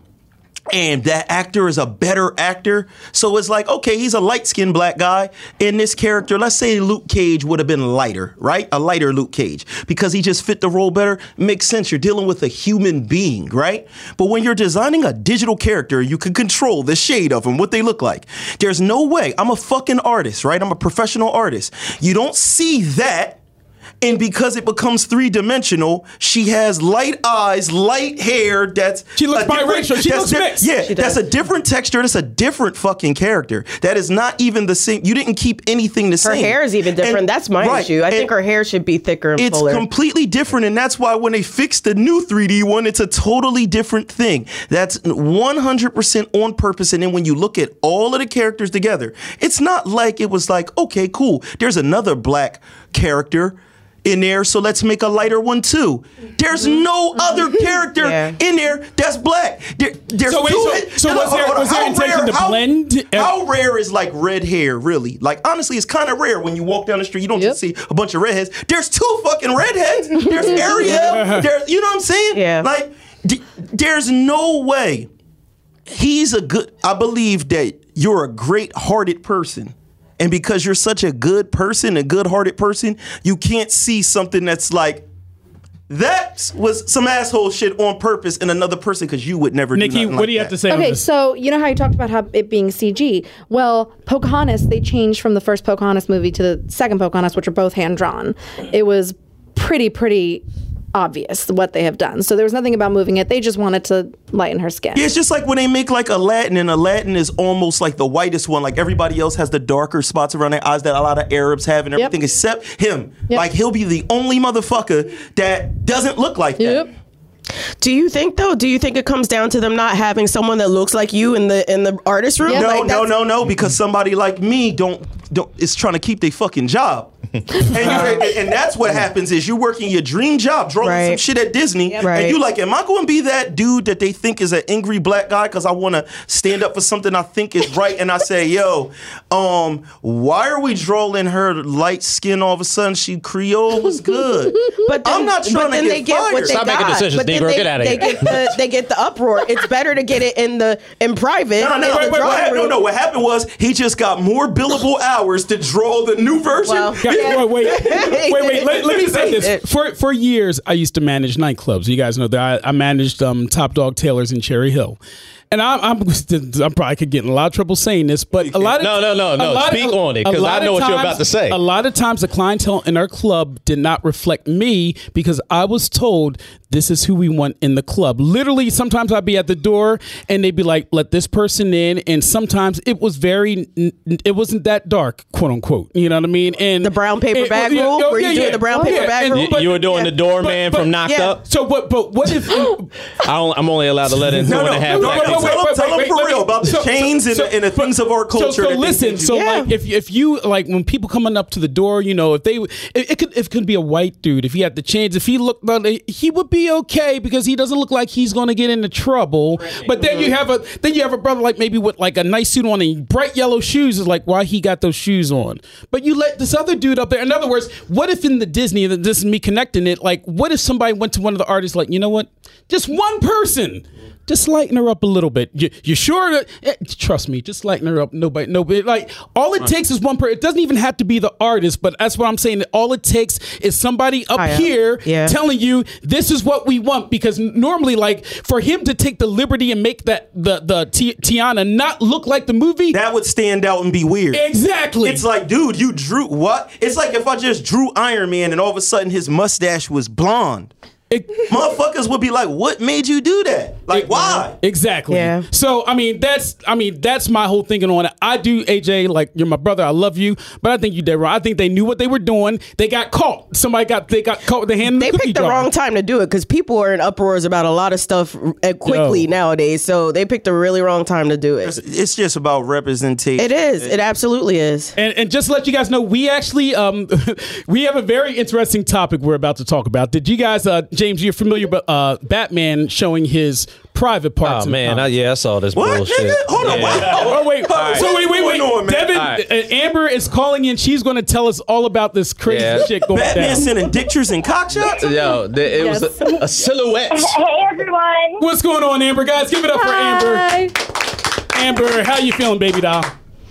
and that actor is a better actor. So it's like, okay, he's a light-skinned black guy. In this character, let's say Luke Cage would have been lighter, right? A lighter Luke Cage. Because he just fit the role better. Makes sense. You're dealing with a human being, right? But when you're designing a digital character, you can control the shade of them, what they look like. There's no way. I'm a fucking artist, right? I'm a professional artist. You don't see that. And because it becomes three-dimensional, she has light eyes, light hair. That's She looks a different- biracial. She that's looks di- mixed. Yeah, She that's does. a different texture. That's a different fucking character. That is not even the same. You didn't keep anything the Her same. hair is even different. And- That's my right, issue. I and think her hair should be thicker and It's fuller. completely different, and that's why when they fixed the new three D one, it's a totally different thing. That's one hundred percent on purpose. And then when you look at all of the characters together, it's not like it was like, okay, cool. There's another black character in there, so let's make a lighter one too. There's no other character Yeah. in there that's black. There, there's So wait, two- so- so no, was there- hold on. was there How intention rare- to how- blend? How rare is like red hair, really? Like, honestly, it's kind of rare when you walk down the street. You don't Yep. just see a bunch of redheads. There's two fucking redheads. There's Ariel. There's, you know what I'm saying? Yeah. Like, d- there's no way. He's a good, I believe that you're a great-hearted person. And because you're such a good person, a good-hearted person, you can't see something that's like, that was some asshole shit on purpose in another person, because you would never do Nikki, nothing what like do you have that. to say on Okay, this? so you know how you talked about how it being C G? Well, Pocahontas, they changed from the first Pocahontas movie to the second Pocahontas, which are both hand-drawn. It was pretty, pretty obvious what they have done. So there was nothing about moving it. They just wanted to lighten her skin. Yeah, it's just like when they make like Aladdin, and Aladdin is almost like the whitest one. Like everybody else has the darker spots around their eyes that a lot of Arabs have and everything, Yep. except him. Yep. Like he'll be the only motherfucker that doesn't look like Yep. that. Do you think though? Do you think it comes down to them not having someone that looks like you in the in the artist room? Yeah. No, Like, no, that's- no, no, because somebody like me don't don't, is trying to keep their fucking job. and, you, and, and that's what happens is you're working your dream job, drawing Right. some shit at Disney, Right. and you like, am I going to be that dude that they think is an angry black guy because I want to stand up for something I think is right? And I say, yo, um, why are we drawing her light skin all of a sudden? She Creole was good, But then, I'm not trying but to then get they get fired. what they Stop got. making decisions, but then Negro. they, Get outta they here. Get the, they get the uproar. It's better to get it in the in private. No, no, in no, the wait, wait, drawing what happened, no, room. no. What happened was he just got more billable hours to draw the new version. Well, Yeah, wait, wait, wait, wait. Let, let me say this. For for years, I used to manage nightclubs. You guys know that I, I managed um, Top Dog Taylor's in Cherry Hill. And I'm, I'm, I'm probably could get in a lot of trouble saying this, but a lot of No, no, no, no. a lot Speak of, on it, a 'cause lot I know of what you're times- about to say. A lot of times, the clientele in our club did not reflect me because I was told this is who we want in the club. Literally, sometimes I'd be at the door and they'd be like, "Let this person in," and sometimes it was very, it wasn't that dark, quote unquote. You know what I mean? And The brown paper it- bag yeah, rule? yeah, Were you yeah, doing yeah. the brown paper Yeah, bag and- rule? You, but- you were doing yeah, the doorman but- from but- Knocked yeah. Up. So, but but what if? I don't, I'm only allowed to let in two No, and no, a half no, black no, people. tell him, wait, tell him wait, for wait, real wait. about the So- chains and, so- the, and the things of our culture. So, so that they listen. think you So do. like, if if you like when people coming up to the door, you know, if they it, it could it could be a white dude. If he had the chains, if he looked, he would be okay because he doesn't look like he's going to get into trouble. But then you have a then you have a brother like maybe with like a nice suit on and bright yellow shoes. Is like why he got those shoes on. But you let this other dude up there. In other words, what if in the Disney? This is me connecting it. Like, what if somebody went to one of the artists like, you know what, just one person. Just lighten her up a little bit. You, you sure? That, eh, trust me, just lighten her up. Nobody, nobody. Like all it takes is one person. It doesn't even have to be the artist, but that's what I'm saying. All it takes is somebody up High up. here Yeah. telling you this is what we want. Because normally, like for him to take the liberty and make that the the Ti- Tiana not look like the movie, that would stand out and be weird. exactly. It's like, dude, you drew what? It's like if I just drew Iron Man and all of a sudden his mustache was blonde. It- Motherfuckers would be like, what made you do that? Like, why? Exactly. Yeah. So I mean, that's I mean that's my whole thinking on it. I do, A J. Like you're my brother. I love you, but I think you did wrong. I think they knew what they were doing. They got caught. Somebody got they got caught with their hand. In They the cookie picked the jar. wrong time to do it because people are in uproars about a lot of stuff uh, quickly Yo. nowadays. So they picked a really wrong time to do it. It's just about representation. It is. It absolutely is. And, and just to let you guys know, we actually um we have a very interesting topic we're about to talk about. Did you guys, uh, James? You're familiar with uh, Batman showing his private parts? Oh in the man, I, comic. yeah, I saw this What, bullshit. nigga? Hold on, Yeah. what? Oh wait! Right. So wait, wait, What's wait! going on, man? Devin, All right. uh, Amber is calling in. She's going to tell us all about this crazy Yeah. shit going Batman down. sending dictures and cockshots? Yo, the, it was a, a silhouette. Hey everyone. What's going on, Amber? Guys, give it up for Amber. Hi. Amber, how you feeling, baby doll?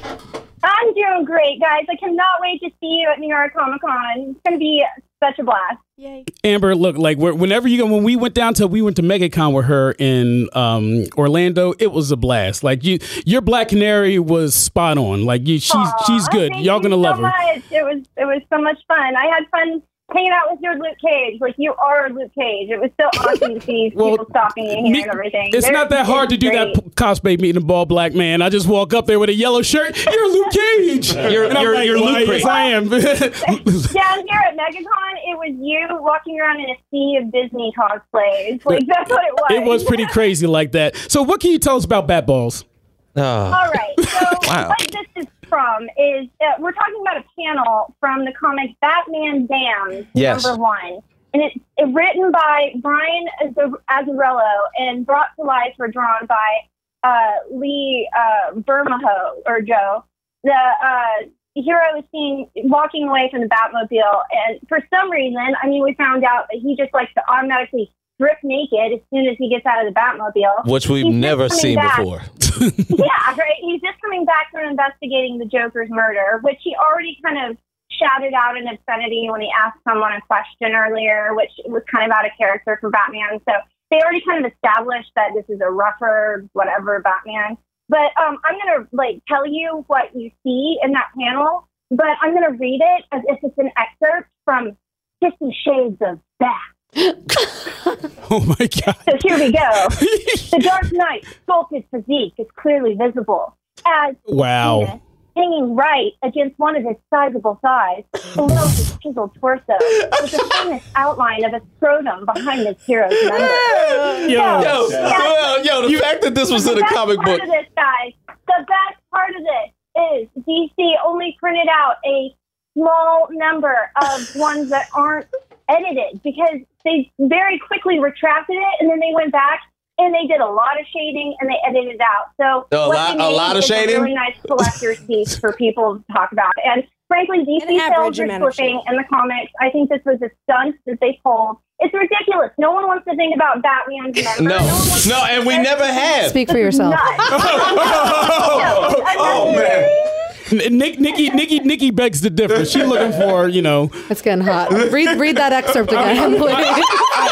I'm doing great, guys. I cannot wait to see you at New York Comic Con. It's gonna be such a blast. Yay. Amber, look, like we're- whenever you go, when we went down to, we went to MegaCon with her in um, Orlando, it was a blast. Like you, your Black Canary was spot on. Like you, she's Aw, she's good. thank Y'all you gonna so love her. Much. It was it was so much fun. I had fun hanging out with your Luke Cage. Like you are Luke Cage. It was so awesome to see Well, people stalking you here Me- and everything. It's They're- not that hard to do great. that p- cosplay meeting a bald black man. I just walk up there with a yellow shirt. You're Luke Cage. You're- And I'm you're- like, you're "Why, Luke yes, Cage." I am. Down here at MegaCon, it was you walking around in a sea of Disney cosplays. Like that's what it was. It was pretty crazy like that. So, what can you tell us about Bat Balls? Oh. All right. So Wow. what this is from is uh, we're talking about a panel from the comic Batman Damned, Yes. number one. And it's it, written by Brian Az- Azzarello and brought to life or drawn by uh, Lee uh, Bermejo, or Joe. The uh, hero was seen walking away from the Batmobile. And for some reason, I mean, we found out that he just likes to automatically strip naked as soon as he gets out of the Batmobile. Which we've He's just never coming seen back. before. Yeah, right. He's just coming back from investigating the Joker's murder, which he already kind of shouted out in obscenity when he asked someone a question earlier, which was kind of out of character for Batman. So they already kind of established that this is a rougher, whatever Batman. But um, I'm going to like tell you what you see in that panel, but I'm going to read it as if it's an excerpt from Fifty Shades of Bat. Oh my God. So here we go. The Dark Knight's sculpted physique is clearly visible as Wow. penis hanging right against one of his sizable thighs, below his chiseled torso, with a famous outline of a scrotum behind this hero's member. Yo. Yo, Yeah. yo, yo, the fact that this was in a The best comic part book. of this, guys, the best part of this is D C only printed out a small number of ones that aren't edited because they very quickly retracted it, and then they went back and they did a lot of shading and they edited it out. So A what lot- they a made lot of is shading? A really nice collector's piece for people to talk about. And frankly, D C An average sales are amount of slipping in the comics. I think this was a stunt that they pulled. It's ridiculous. No one wants to think about Batman's member. No, one wants no, to and we think- never have. Speak for yourself. Nuts. Oh, man. N- Nick, Nikki, Nikki, Nikki begs to differ. She's looking for, you know. It's getting hot. Read read that excerpt again, please.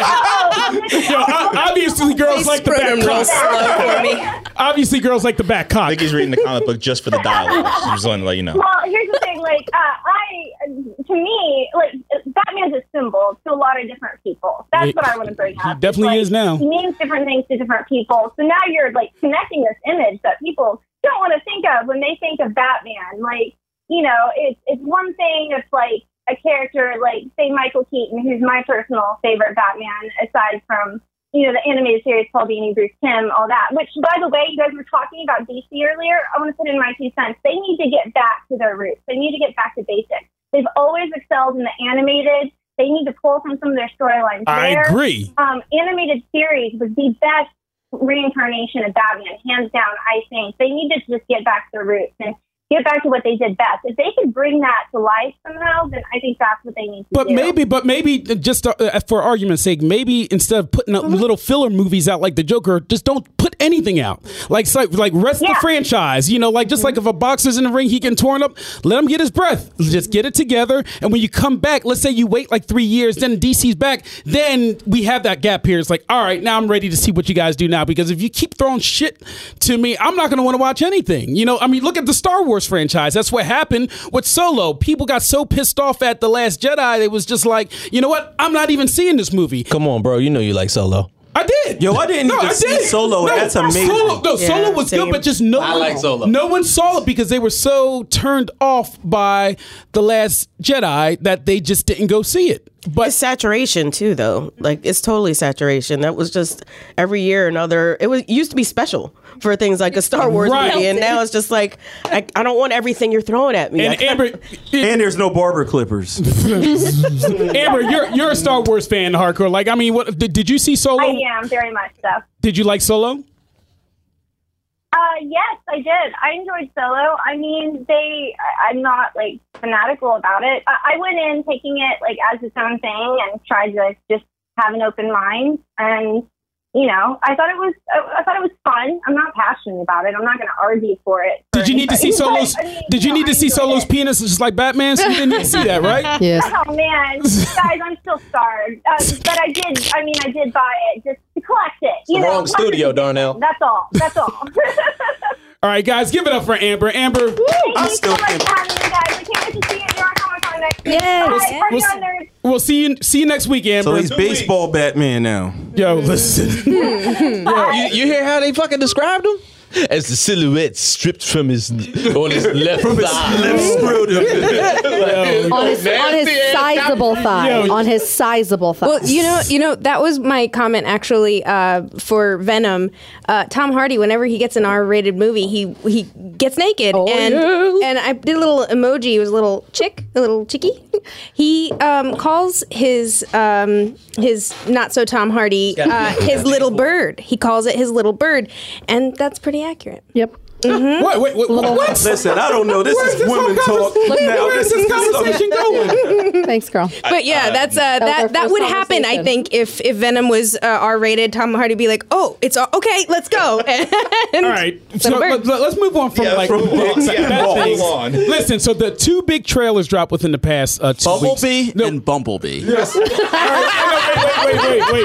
Yo, o- obviously, girls like the back real cock. slow for me. Obviously, girls like the back I cock. think he's reading the comic book just for the dialogue. So just wanted to let you know. Well, here's the thing. Like, uh, I, to me, like, Batman's a symbol to a lot of different people. That's He- what I want to bring he up. definitely Like, is now. He means different things to different people. So now you're, like, connecting this image that people don't want to think of when they think of Batman. Like, you know, it's it's one thing if, like, a character like, say, Michael Keaton, who's my personal favorite Batman, aside from, you know, the animated series, Paul Dini, Bruce Timm, all that. Which, by the way, you guys were talking about D C earlier. I want to put in my two cents. They need to get back to their roots. They need to get back to basics. They've always excelled in the animated. They need to pull from some of their storylines. I Their, agree. Um, animated series was the best reincarnation of Batman, hands down, I think. They need to just get back to their roots and get back to what they did best. If they could bring that to life somehow, then I think that's what they need to But do. maybe, but maybe, just uh, for argument's sake, maybe instead of putting out little filler movies out like the Joker, just don't put anything out. Like, it's like, like rest Yeah. the franchise. You know, like just like if a boxer's in the ring, he getting torn up. Let him get his breath. Just get it together. And when you come back, let's say you wait like three years, then D C's back. Then we have that gap here. It's like, all right, now I'm ready to see what you guys do now. Because if you keep throwing shit to me, I'm not going to want to watch anything. You know, I mean, look at the Star Wars franchise. That's what happened with Solo. People got so pissed off at The Last Jedi, it was just like, you know what? I'm not even seeing this movie. Come on, bro. You know you like Solo. I did. Yo, I didn't No, even I see did. Solo. No, That's amazing. Solo, no, Yeah, Solo was same. good, but just no I one, like Solo. no one saw it because they were so turned off by The Last Jedi that they just didn't go see it. But It's saturation too, though. Like it's totally saturation. That was just every year another. It was used to be special for things like a Star Wars Right. movie, and now it's just like I, I don't want everything you're throwing at me. I and can't- Amber, And there's no barber clippers. Amber, you're you're a Star Wars fan, hardcore. Like, I mean, what did, did you see Solo? I am, very much so. Did you like Solo? Uh, yes, I did. I enjoyed Solo. I mean, they, I, I'm not, like, fanatical about it. I, I went in taking it, like, as its own thing and tried to just have an open mind. And, you know, I thought it was, I, I thought it was fun. I'm not passionate about it. I'm not going to argue for it. for Did you need to see anybody. Solo's? But, I mean, Did you no, need to I see enjoyed Solo's it. penis just like Batman? So you didn't need to see that, right? Yes. Oh man, guys, I'm still starved. Uh, but I did. I mean, I did buy it just to collect it. You the know, wrong studio, Darnell. That's all. That's all. All right, guys, give it up for Amber. Amber. Thank I you so still much think- for having me, guys. I can't wait to see you at New York Comic Con next week. Yes. Bye. Party We'll on, see- nerds. We'll see you see you next week, Amber. So he's baseball Batman now. Yo, listen. You, you hear how they fucking described him? As the silhouette stripped from his on his left thigh. Left scrotum. On his, on his Nasty ass sizable thigh. Yo. On his sizable thigh. Well, you know, you know that was my comment actually uh, for Venom. Uh, Tom Hardy, whenever he gets an R-rated movie, he he gets naked, Oh, and yes. and I did a little emoji. It was a little chick, a little chickie. He um, calls his um, his not so Tom Hardy uh, his little bird. He calls it his little bird, and that's pretty accurate. Yep. What? Wait, wait, what? Listen, I don't know. This Where's is this women whole talk. convers- Now, Where's this this is conversation going? Thanks, girl. But yeah, that's uh, was our that that first would happen. I conversation. think if if Venom was uh, R-rated, Tom Hardy would be like, "Oh, it's all, okay, let's go." And All right, so Little bird. let, us move on from Yeah, like from- big- yeah, bad move things. on. Listen, so the two big trailers dropped within the past uh, two Bumblebee weeks. No, and Bumblebee. yes. All right, wait, wait, wait, wait,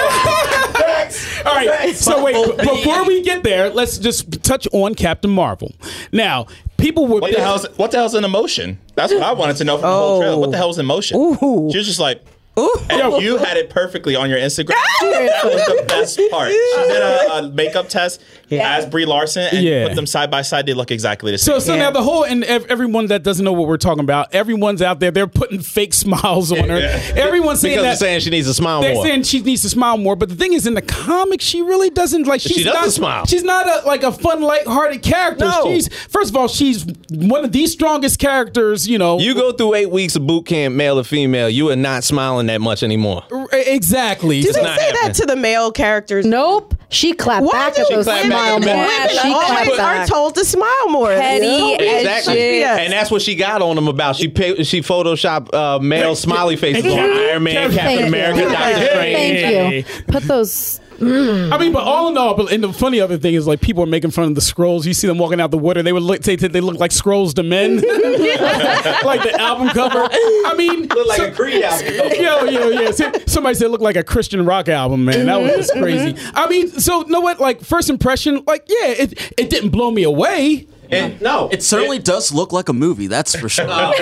wait. All right, so wait, b- before we get there, let's just touch on Captain Marvel. Now, people were What the hell's what the hell's in emotion? That's what I wanted to know from the whole trailer. What the hell's in motion? Ooh. She was just like, And you had it perfectly on your Instagram. That was the best part. She did a, a makeup test as Brie Larson and Yeah. put them side by side. They look exactly the same. So, so now the whole and ev- everyone that doesn't know what we're talking about, everyone's out there. They're putting fake smiles on her. Everyone's saying because that they're saying she needs to smile they're more. saying she needs to smile more. But the thing is, in the comics, she really doesn't like. She's She doesn't not, smile. She's not a, like a fun, lighthearted character. No. She's first of all, she's one of the strongest characters. You know, You go through eight weeks of boot camp, male or female, you are not smiling that much anymore. exactly. Do they not say happening. that to the male characters? Nope. She clapped Why back do at those clap women, back smile at more. men? women She clapped always are back. told to smile more? Petty Exactly. Yes. And that's what she got on them about. She pay, she photoshopped uh, male smiley faces and- on Iron Man, Thank Captain you. America, Doctor Strange. Thank you. Put those. I mean, but all in all, but and the funny other thing is like people are making fun of the Skrulls. You see them walking out the water, they would look, say that they look like Skrulls to men, like the album cover. I mean, Look like a Creed album cover. Yo, yo, yeah. See, somebody said it looked like a Christian rock album, man. That was just crazy. I mean, so you know what? Like first impression, like yeah, it it didn't blow me away. And, no, It certainly does look like a movie, that's for sure. look.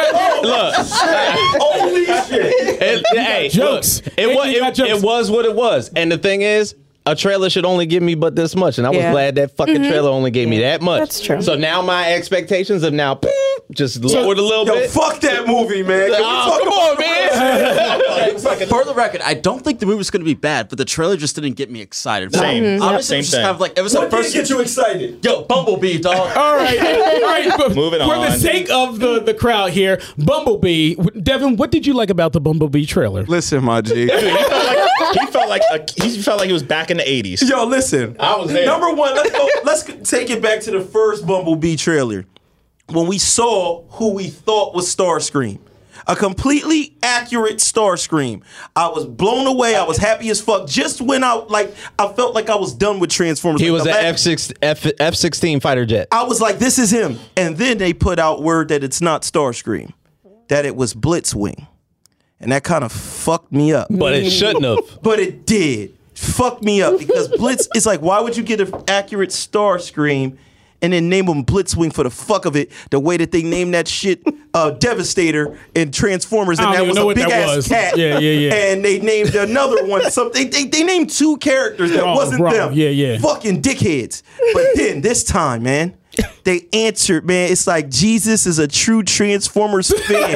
Holy shit. It, hey, Jokes. look, it was Anthony got it, jokes. it was what it was, and the thing is, a trailer should only give me but this much, and I was Yeah. glad that fucking trailer only gave me that much. That's true. So now my expectations have now just lowered a little Yo, bit. fuck that movie, man. Can we Oh, talk come about on, man. For the record, I don't think the movie was going to be bad, but the trailer just didn't get me excited. Same. Mhm. Obviously, Same it was just thing. kind of like it was what the did first. get you excited? Yo, Bumblebee, dog. All right, all right. but Moving for on. the sake of the the crowd here, Bumblebee. Devin, what did you like about the Bumblebee trailer? Listen, my G. He felt like he felt like, a, he felt like he was back in the eighties. Yo, listen. I was there. Number one, let's go. Let's take it back to the first Bumblebee trailer when we saw who we thought was Starscream. A completely accurate Starscream. I was blown away. I was happy as fuck. Just when I like, I felt like I was done with Transformers. He Like was the an la- F six F F sixteen fighter jet. I was like, this is him. And then they put out word that it's not Starscream, that it was Blitzwing, and that kind of fucked me up. But it shouldn't have. But it did. Fuck me up because Blitz is like, why would you get an accurate Starscream and then name him Blitzwing for the fuck of it? The way that they named that shit uh, Devastator in Transformers, I and don't that even was know a what big that ass was. cat. Yeah, yeah, yeah. And they named another one. Some they, they they named two characters that Wrong, wasn't wrong. them. Yeah, yeah. Fucking dickheads. But then this time, man. They answered, man. It's like Jesus is a true Transformers fan.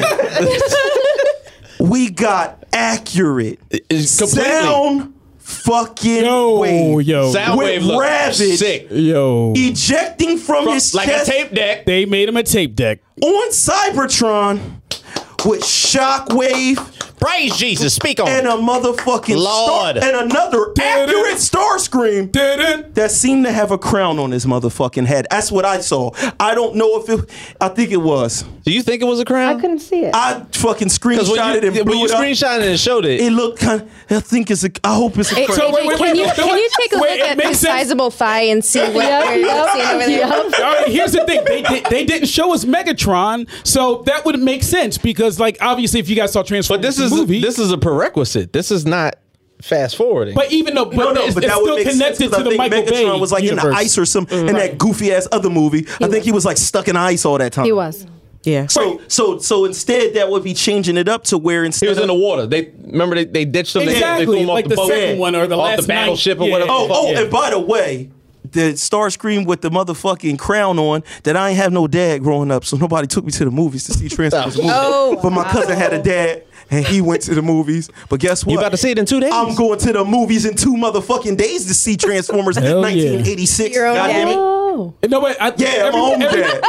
We got accurate It's completely. sound fucking Yo, wave. yo, Soundwave with looked Ravage sick. yo. ejecting from, his Like chest a tape deck. They made him a tape deck. on Cybertron with Shockwave Praise Jesus. Speak on. and a motherfucking Lord. star and another accurate Starscream Didn't. that seemed to have a crown on his motherfucking head. That's what I saw. I don't know if it. I think it was. Do you think it was a crown? I couldn't see it. I fucking Because when screenshot you, it and when blew you it up. screenshot it and showed it, It looked kind of. I think it's a. I hope it's a Hey, crown. So wait, wait, can wait, you wait, can wait. you take a Wait, look it at makes his sense. sizable thigh and see what Yep, you're yep, seeing over there? yep. All right, here's the thing. They, they, they didn't show us Megatron, so that would make sense because, like, obviously, if you guys saw Transformers, but this the is movie, this is a prerequisite. This is not fast forwarding. but even though, but No, no, it's, but it's that would still make sense connected 'cause to I the think Michael Megatron Bay was like universe. in the ice or something in that goofy ass other movie. I think he was like stuck in ice all that time. He was. Yeah. So so so instead that would be changing it up to where instead he was of, in the water. They remember they, they ditched him. They- They, Exactly, threw him like off the the boat, second one or the off last the battleship night. or whatever. Yeah. Oh, the fuck. oh, Yeah. and by the way, the Starscream with the motherfucking crown on that I ain't have no dad growing up, so nobody took me to the movies to see Transformers. movies. Oh, But my cousin had a dad and he went to the movies. But guess what? You about to see it in two days? I'm going to the movies in two motherfucking days to see Transformers Hell yeah. nineteen eighty-six. Your own Goddamn it. Oh. No, but I, Yeah, I'm every- home every- dad.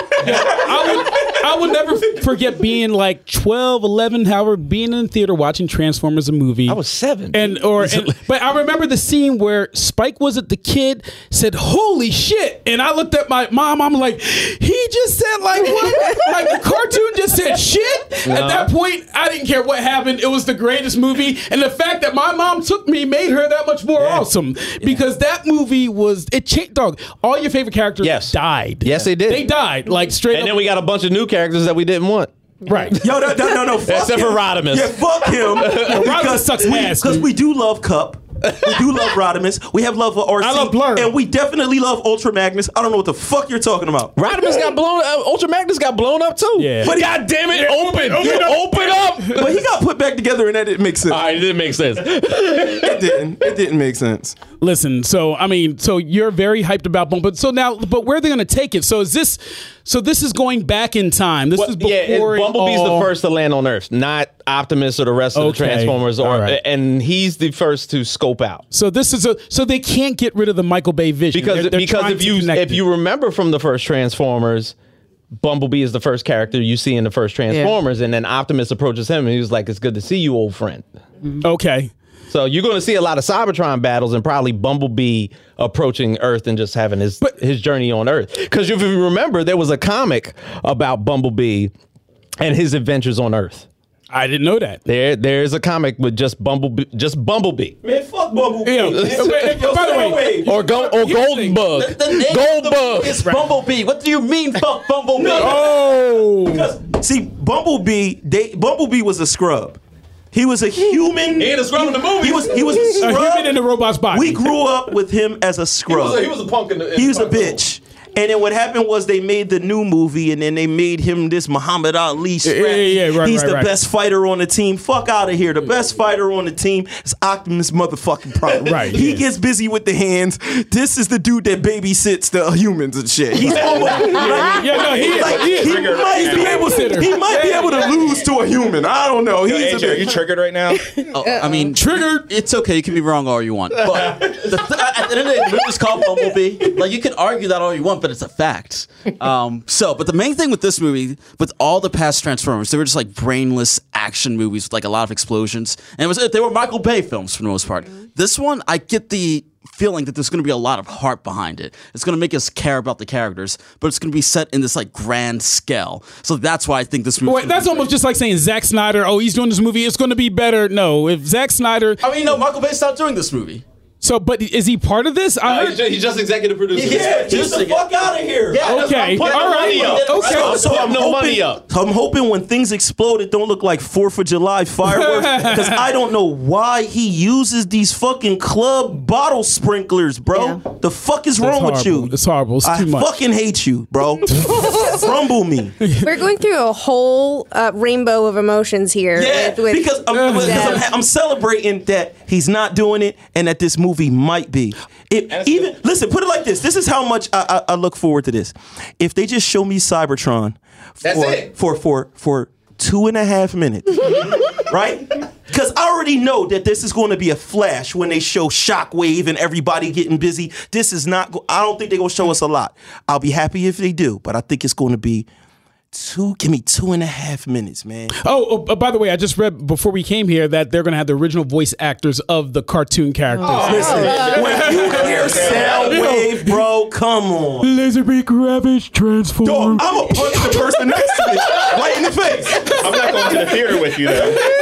I would, I would never forget being like twelve, eleven, however, being in the theater watching Transformers a movie. I was seven. And or and, but I remember the scene where Spike was it the kid said holy shit, and I looked at my mom. I'm like, he just said like what? Like the cartoon just said shit. At that point, I didn't care what happened. It was the greatest movie, and the fact that my mom took me made her that much more awesome because that movie was it. Changed, dog, all your favorite characters Yes. died. Yes, they did. They died like straight And up. then we got a bunch of new characters that we didn't want. right. Yo, no, no, no, no. Fuck Except him. for Rodimus. Yeah, fuck him. Rodimus sucks we, ass, Because dude. we do love Cup. We do love Rodimus. We have love for R C. I love Blur. And we definitely love Ultra Magnus. I don't know what the fuck you're talking about. Rodimus got blown up. Ultra Magnus got blown up too. Yeah. But God damn it, open. Open up. Open up. But he got put back together and that didn't make sense. All right, it didn't make sense. It didn't. It didn't make sense. Listen, so I mean, so you're very hyped about Bumblebee. So now, but where are they going to take it? So is this? So this is going back in time. This Well, is before yeah, and it Bumblebee's all- the first to land on Earth, not Optimus or the rest of Okay. the Transformers. Or All right. and he's the first to scope out. So this is a. So they can't get rid of the Michael Bay vision Because They're- they're because trying if to you connect if it. you remember from the first Transformers, Bumblebee is the first character you see in the first Transformers, and then Optimus approaches him and he was like, "It's good to see you, old friend." okay. So you're going to see a lot of Cybertron battles and probably Bumblebee approaching Earth and just having his But- his journey on Earth. Because if you remember, there was a comic about Bumblebee and his adventures on Earth. I didn't know that. There, there's a comic with just Bumblebee, just Bumblebee, Man, fuck Bumblebee. Yeah. Man. Yo, by the way, or go, or Here's the thing. Goldbug, The name of the Goldbug. movie is Bumblebee. What do you mean, fuck Bumblebee? Oh. Because, see, Bumblebee, they, Bumblebee was a scrub. He was a human. He ain't a scrub in the movie. He was he was a A scrub. human in a robot's body. We grew up with him as a scrub. a punk in the. He was a bitch. And then what happened was they made the new movie, and then they made him this Muhammad Ali. Yeah, yeah, yeah, right, He's right, the right. best fighter on the team. Fuck out of here. The best fighter on the team is Optimus motherfucking Prime. Right, He yeah. gets busy with the hands. This is the dude that babysits the humans and shit. He's almost, Yeah, no, he is. like, he is. he might be able babysitter. He might be able to lose to a human. I don't know. Yo, He's A J, a are you triggered right now? Oh, I mean, Triggered. It's okay. You can be wrong all you want. But the th- at the end of the day, the movie's called Bumblebee. Like, you can argue that all you want, but it's a fact. Um, so, but the main thing with this movie, with all the past Transformers, they were just like brainless action movies with like a lot of explosions, and it was they were Michael Bay films for the most part. This one, I get the feeling that there's going to be a lot of heart behind it. It's going to make us care about the characters, but it's going to be set in this like grand scale. So that's why I think this movie. Wait, that's almost just like saying Zack Snyder. Oh, he's doing this movie. It's going to be better. No, if Zack Snyder. I mean, no, Michael Bay stopped doing this movie. So, but is he part of this? I heard, He's just executive producer. Yeah, get the fuck out of here. Yeah, okay. All right. Okay. So, so I'm, no hoping, money up. I'm hoping when things explode, it don't look like Fourth of July fireworks. Because I don't know why he uses these fucking club bottle sprinklers, bro. Yeah. The fuck is That's wrong with horrible. you? It's horrible. It's I too much. fucking hate you, bro. Rumble me. We're going through a whole uh, rainbow of emotions here. Yeah, with, with because, I'm, because Zach. I'm, I'm celebrating that he's not doing it and that this movie might be. It, even listen, put it like this. This is how much I, I, I look forward to this. If they just show me Cybertron for That's it. for for for two and a half minutes, right? Because I already know that this is going to be a flash when they show Shockwave and everybody getting busy. This is not. Go- I don't think they're going to show us a lot. I'll be happy if they do, but I think it's going to be. Two, give me two and a half minutes, man. Oh, oh, by the way, I just read before we came here that they're going to have the original voice actors of the cartoon characters. Listen, when you hear Soundwave, bro, come on. Laserbeak Ravage transform. Dog, I'm gonna punch the person next to me right in the face. I'm not going to the theater with you,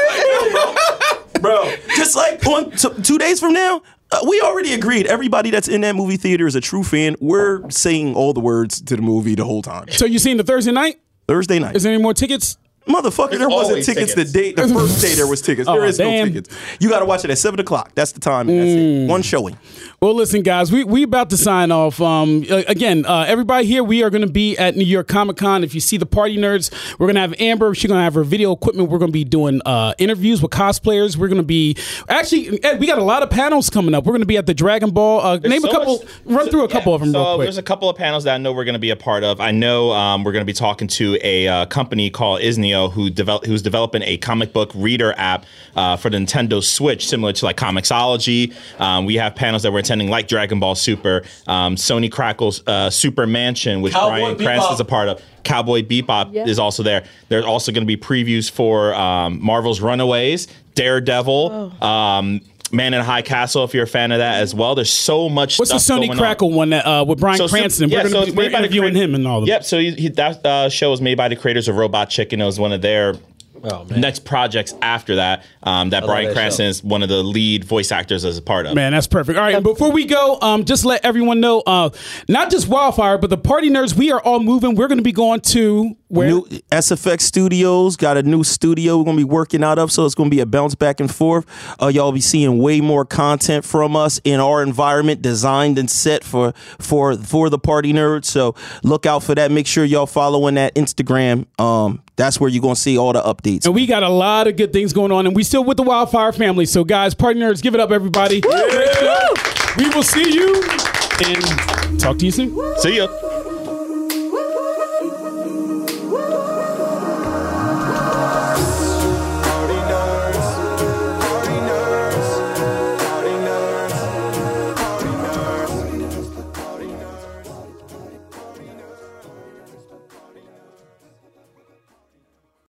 though. Bro, just like on t- two days from now, uh, we already agreed. Everybody that's in that movie theater is a true fan. We're saying all the words to the movie the whole time. So you seen the Thursday night? Thursday night. Is there any more tickets? Motherfucker, there wasn't always tickets, tickets. the day the first day there was tickets. There Oh, is damn. no tickets. You gotta watch it at seven o'clock. That's the time. And that's it. One showing. Well, listen, guys, we we about to sign off. Um, uh, again, uh, everybody here, we are going to be at New York Comic Con. If you see the party nerds, we're going to have Amber. She's going to have her video equipment. We're going to be doing uh, interviews with cosplayers. We're going to be actually, Ed, we got a lot of panels coming up. We're going to be at the Dragon Ball. Uh, name so a couple, much- run through a couple of them so real quick. there's a couple of panels that I know we're going to be a part of. I know um, we're going to be talking to a uh, company called Isneo who develop who's developing a comic book reader app uh, for the Nintendo Switch, similar to like Comixology. Um, we have panels that we're attending like Dragon Ball Super, um, Sony Crackle's uh, Super Mansion, which Cowboy Bryan Bebop. Cranston's a part of. Cowboy Bebop Yeah. is also there. There's also going to be previews for um, Marvel's Runaways, Daredevil. Um, Man in a High Castle, if you're a fan of that as well. There's so much What's the stuff Sony going Crackle one that uh, with Bryan So, so- Cranston? yeah, we're so going it's to be made by the interviewing crea- him and all of Yep, so he, he, that uh, show was made by the creators of Robot Chicken. It was one of their next projects after that um, that Bryan that Cranston show. is one of the lead voice actors as a part of. Man, that's perfect. All right, and before we go, um, just let everyone know, uh, not just Wildfire, but the party nerds, we are all moving. We're going to be going to Where? New S F X Studios got a new studio we're gonna be working out of, so it's gonna be a bounce back and forth. Uh, y'all be seeing way more content from us in our environment, designed and set for for for the party nerds. So look out for that. Make sure y'all following that Instagram. Um, that's where you're gonna see all the updates. And we got a lot of good things going on, and we still with the Wildfire family. So guys, party nerds, give it up, everybody. We will see you and talk to you soon. See ya.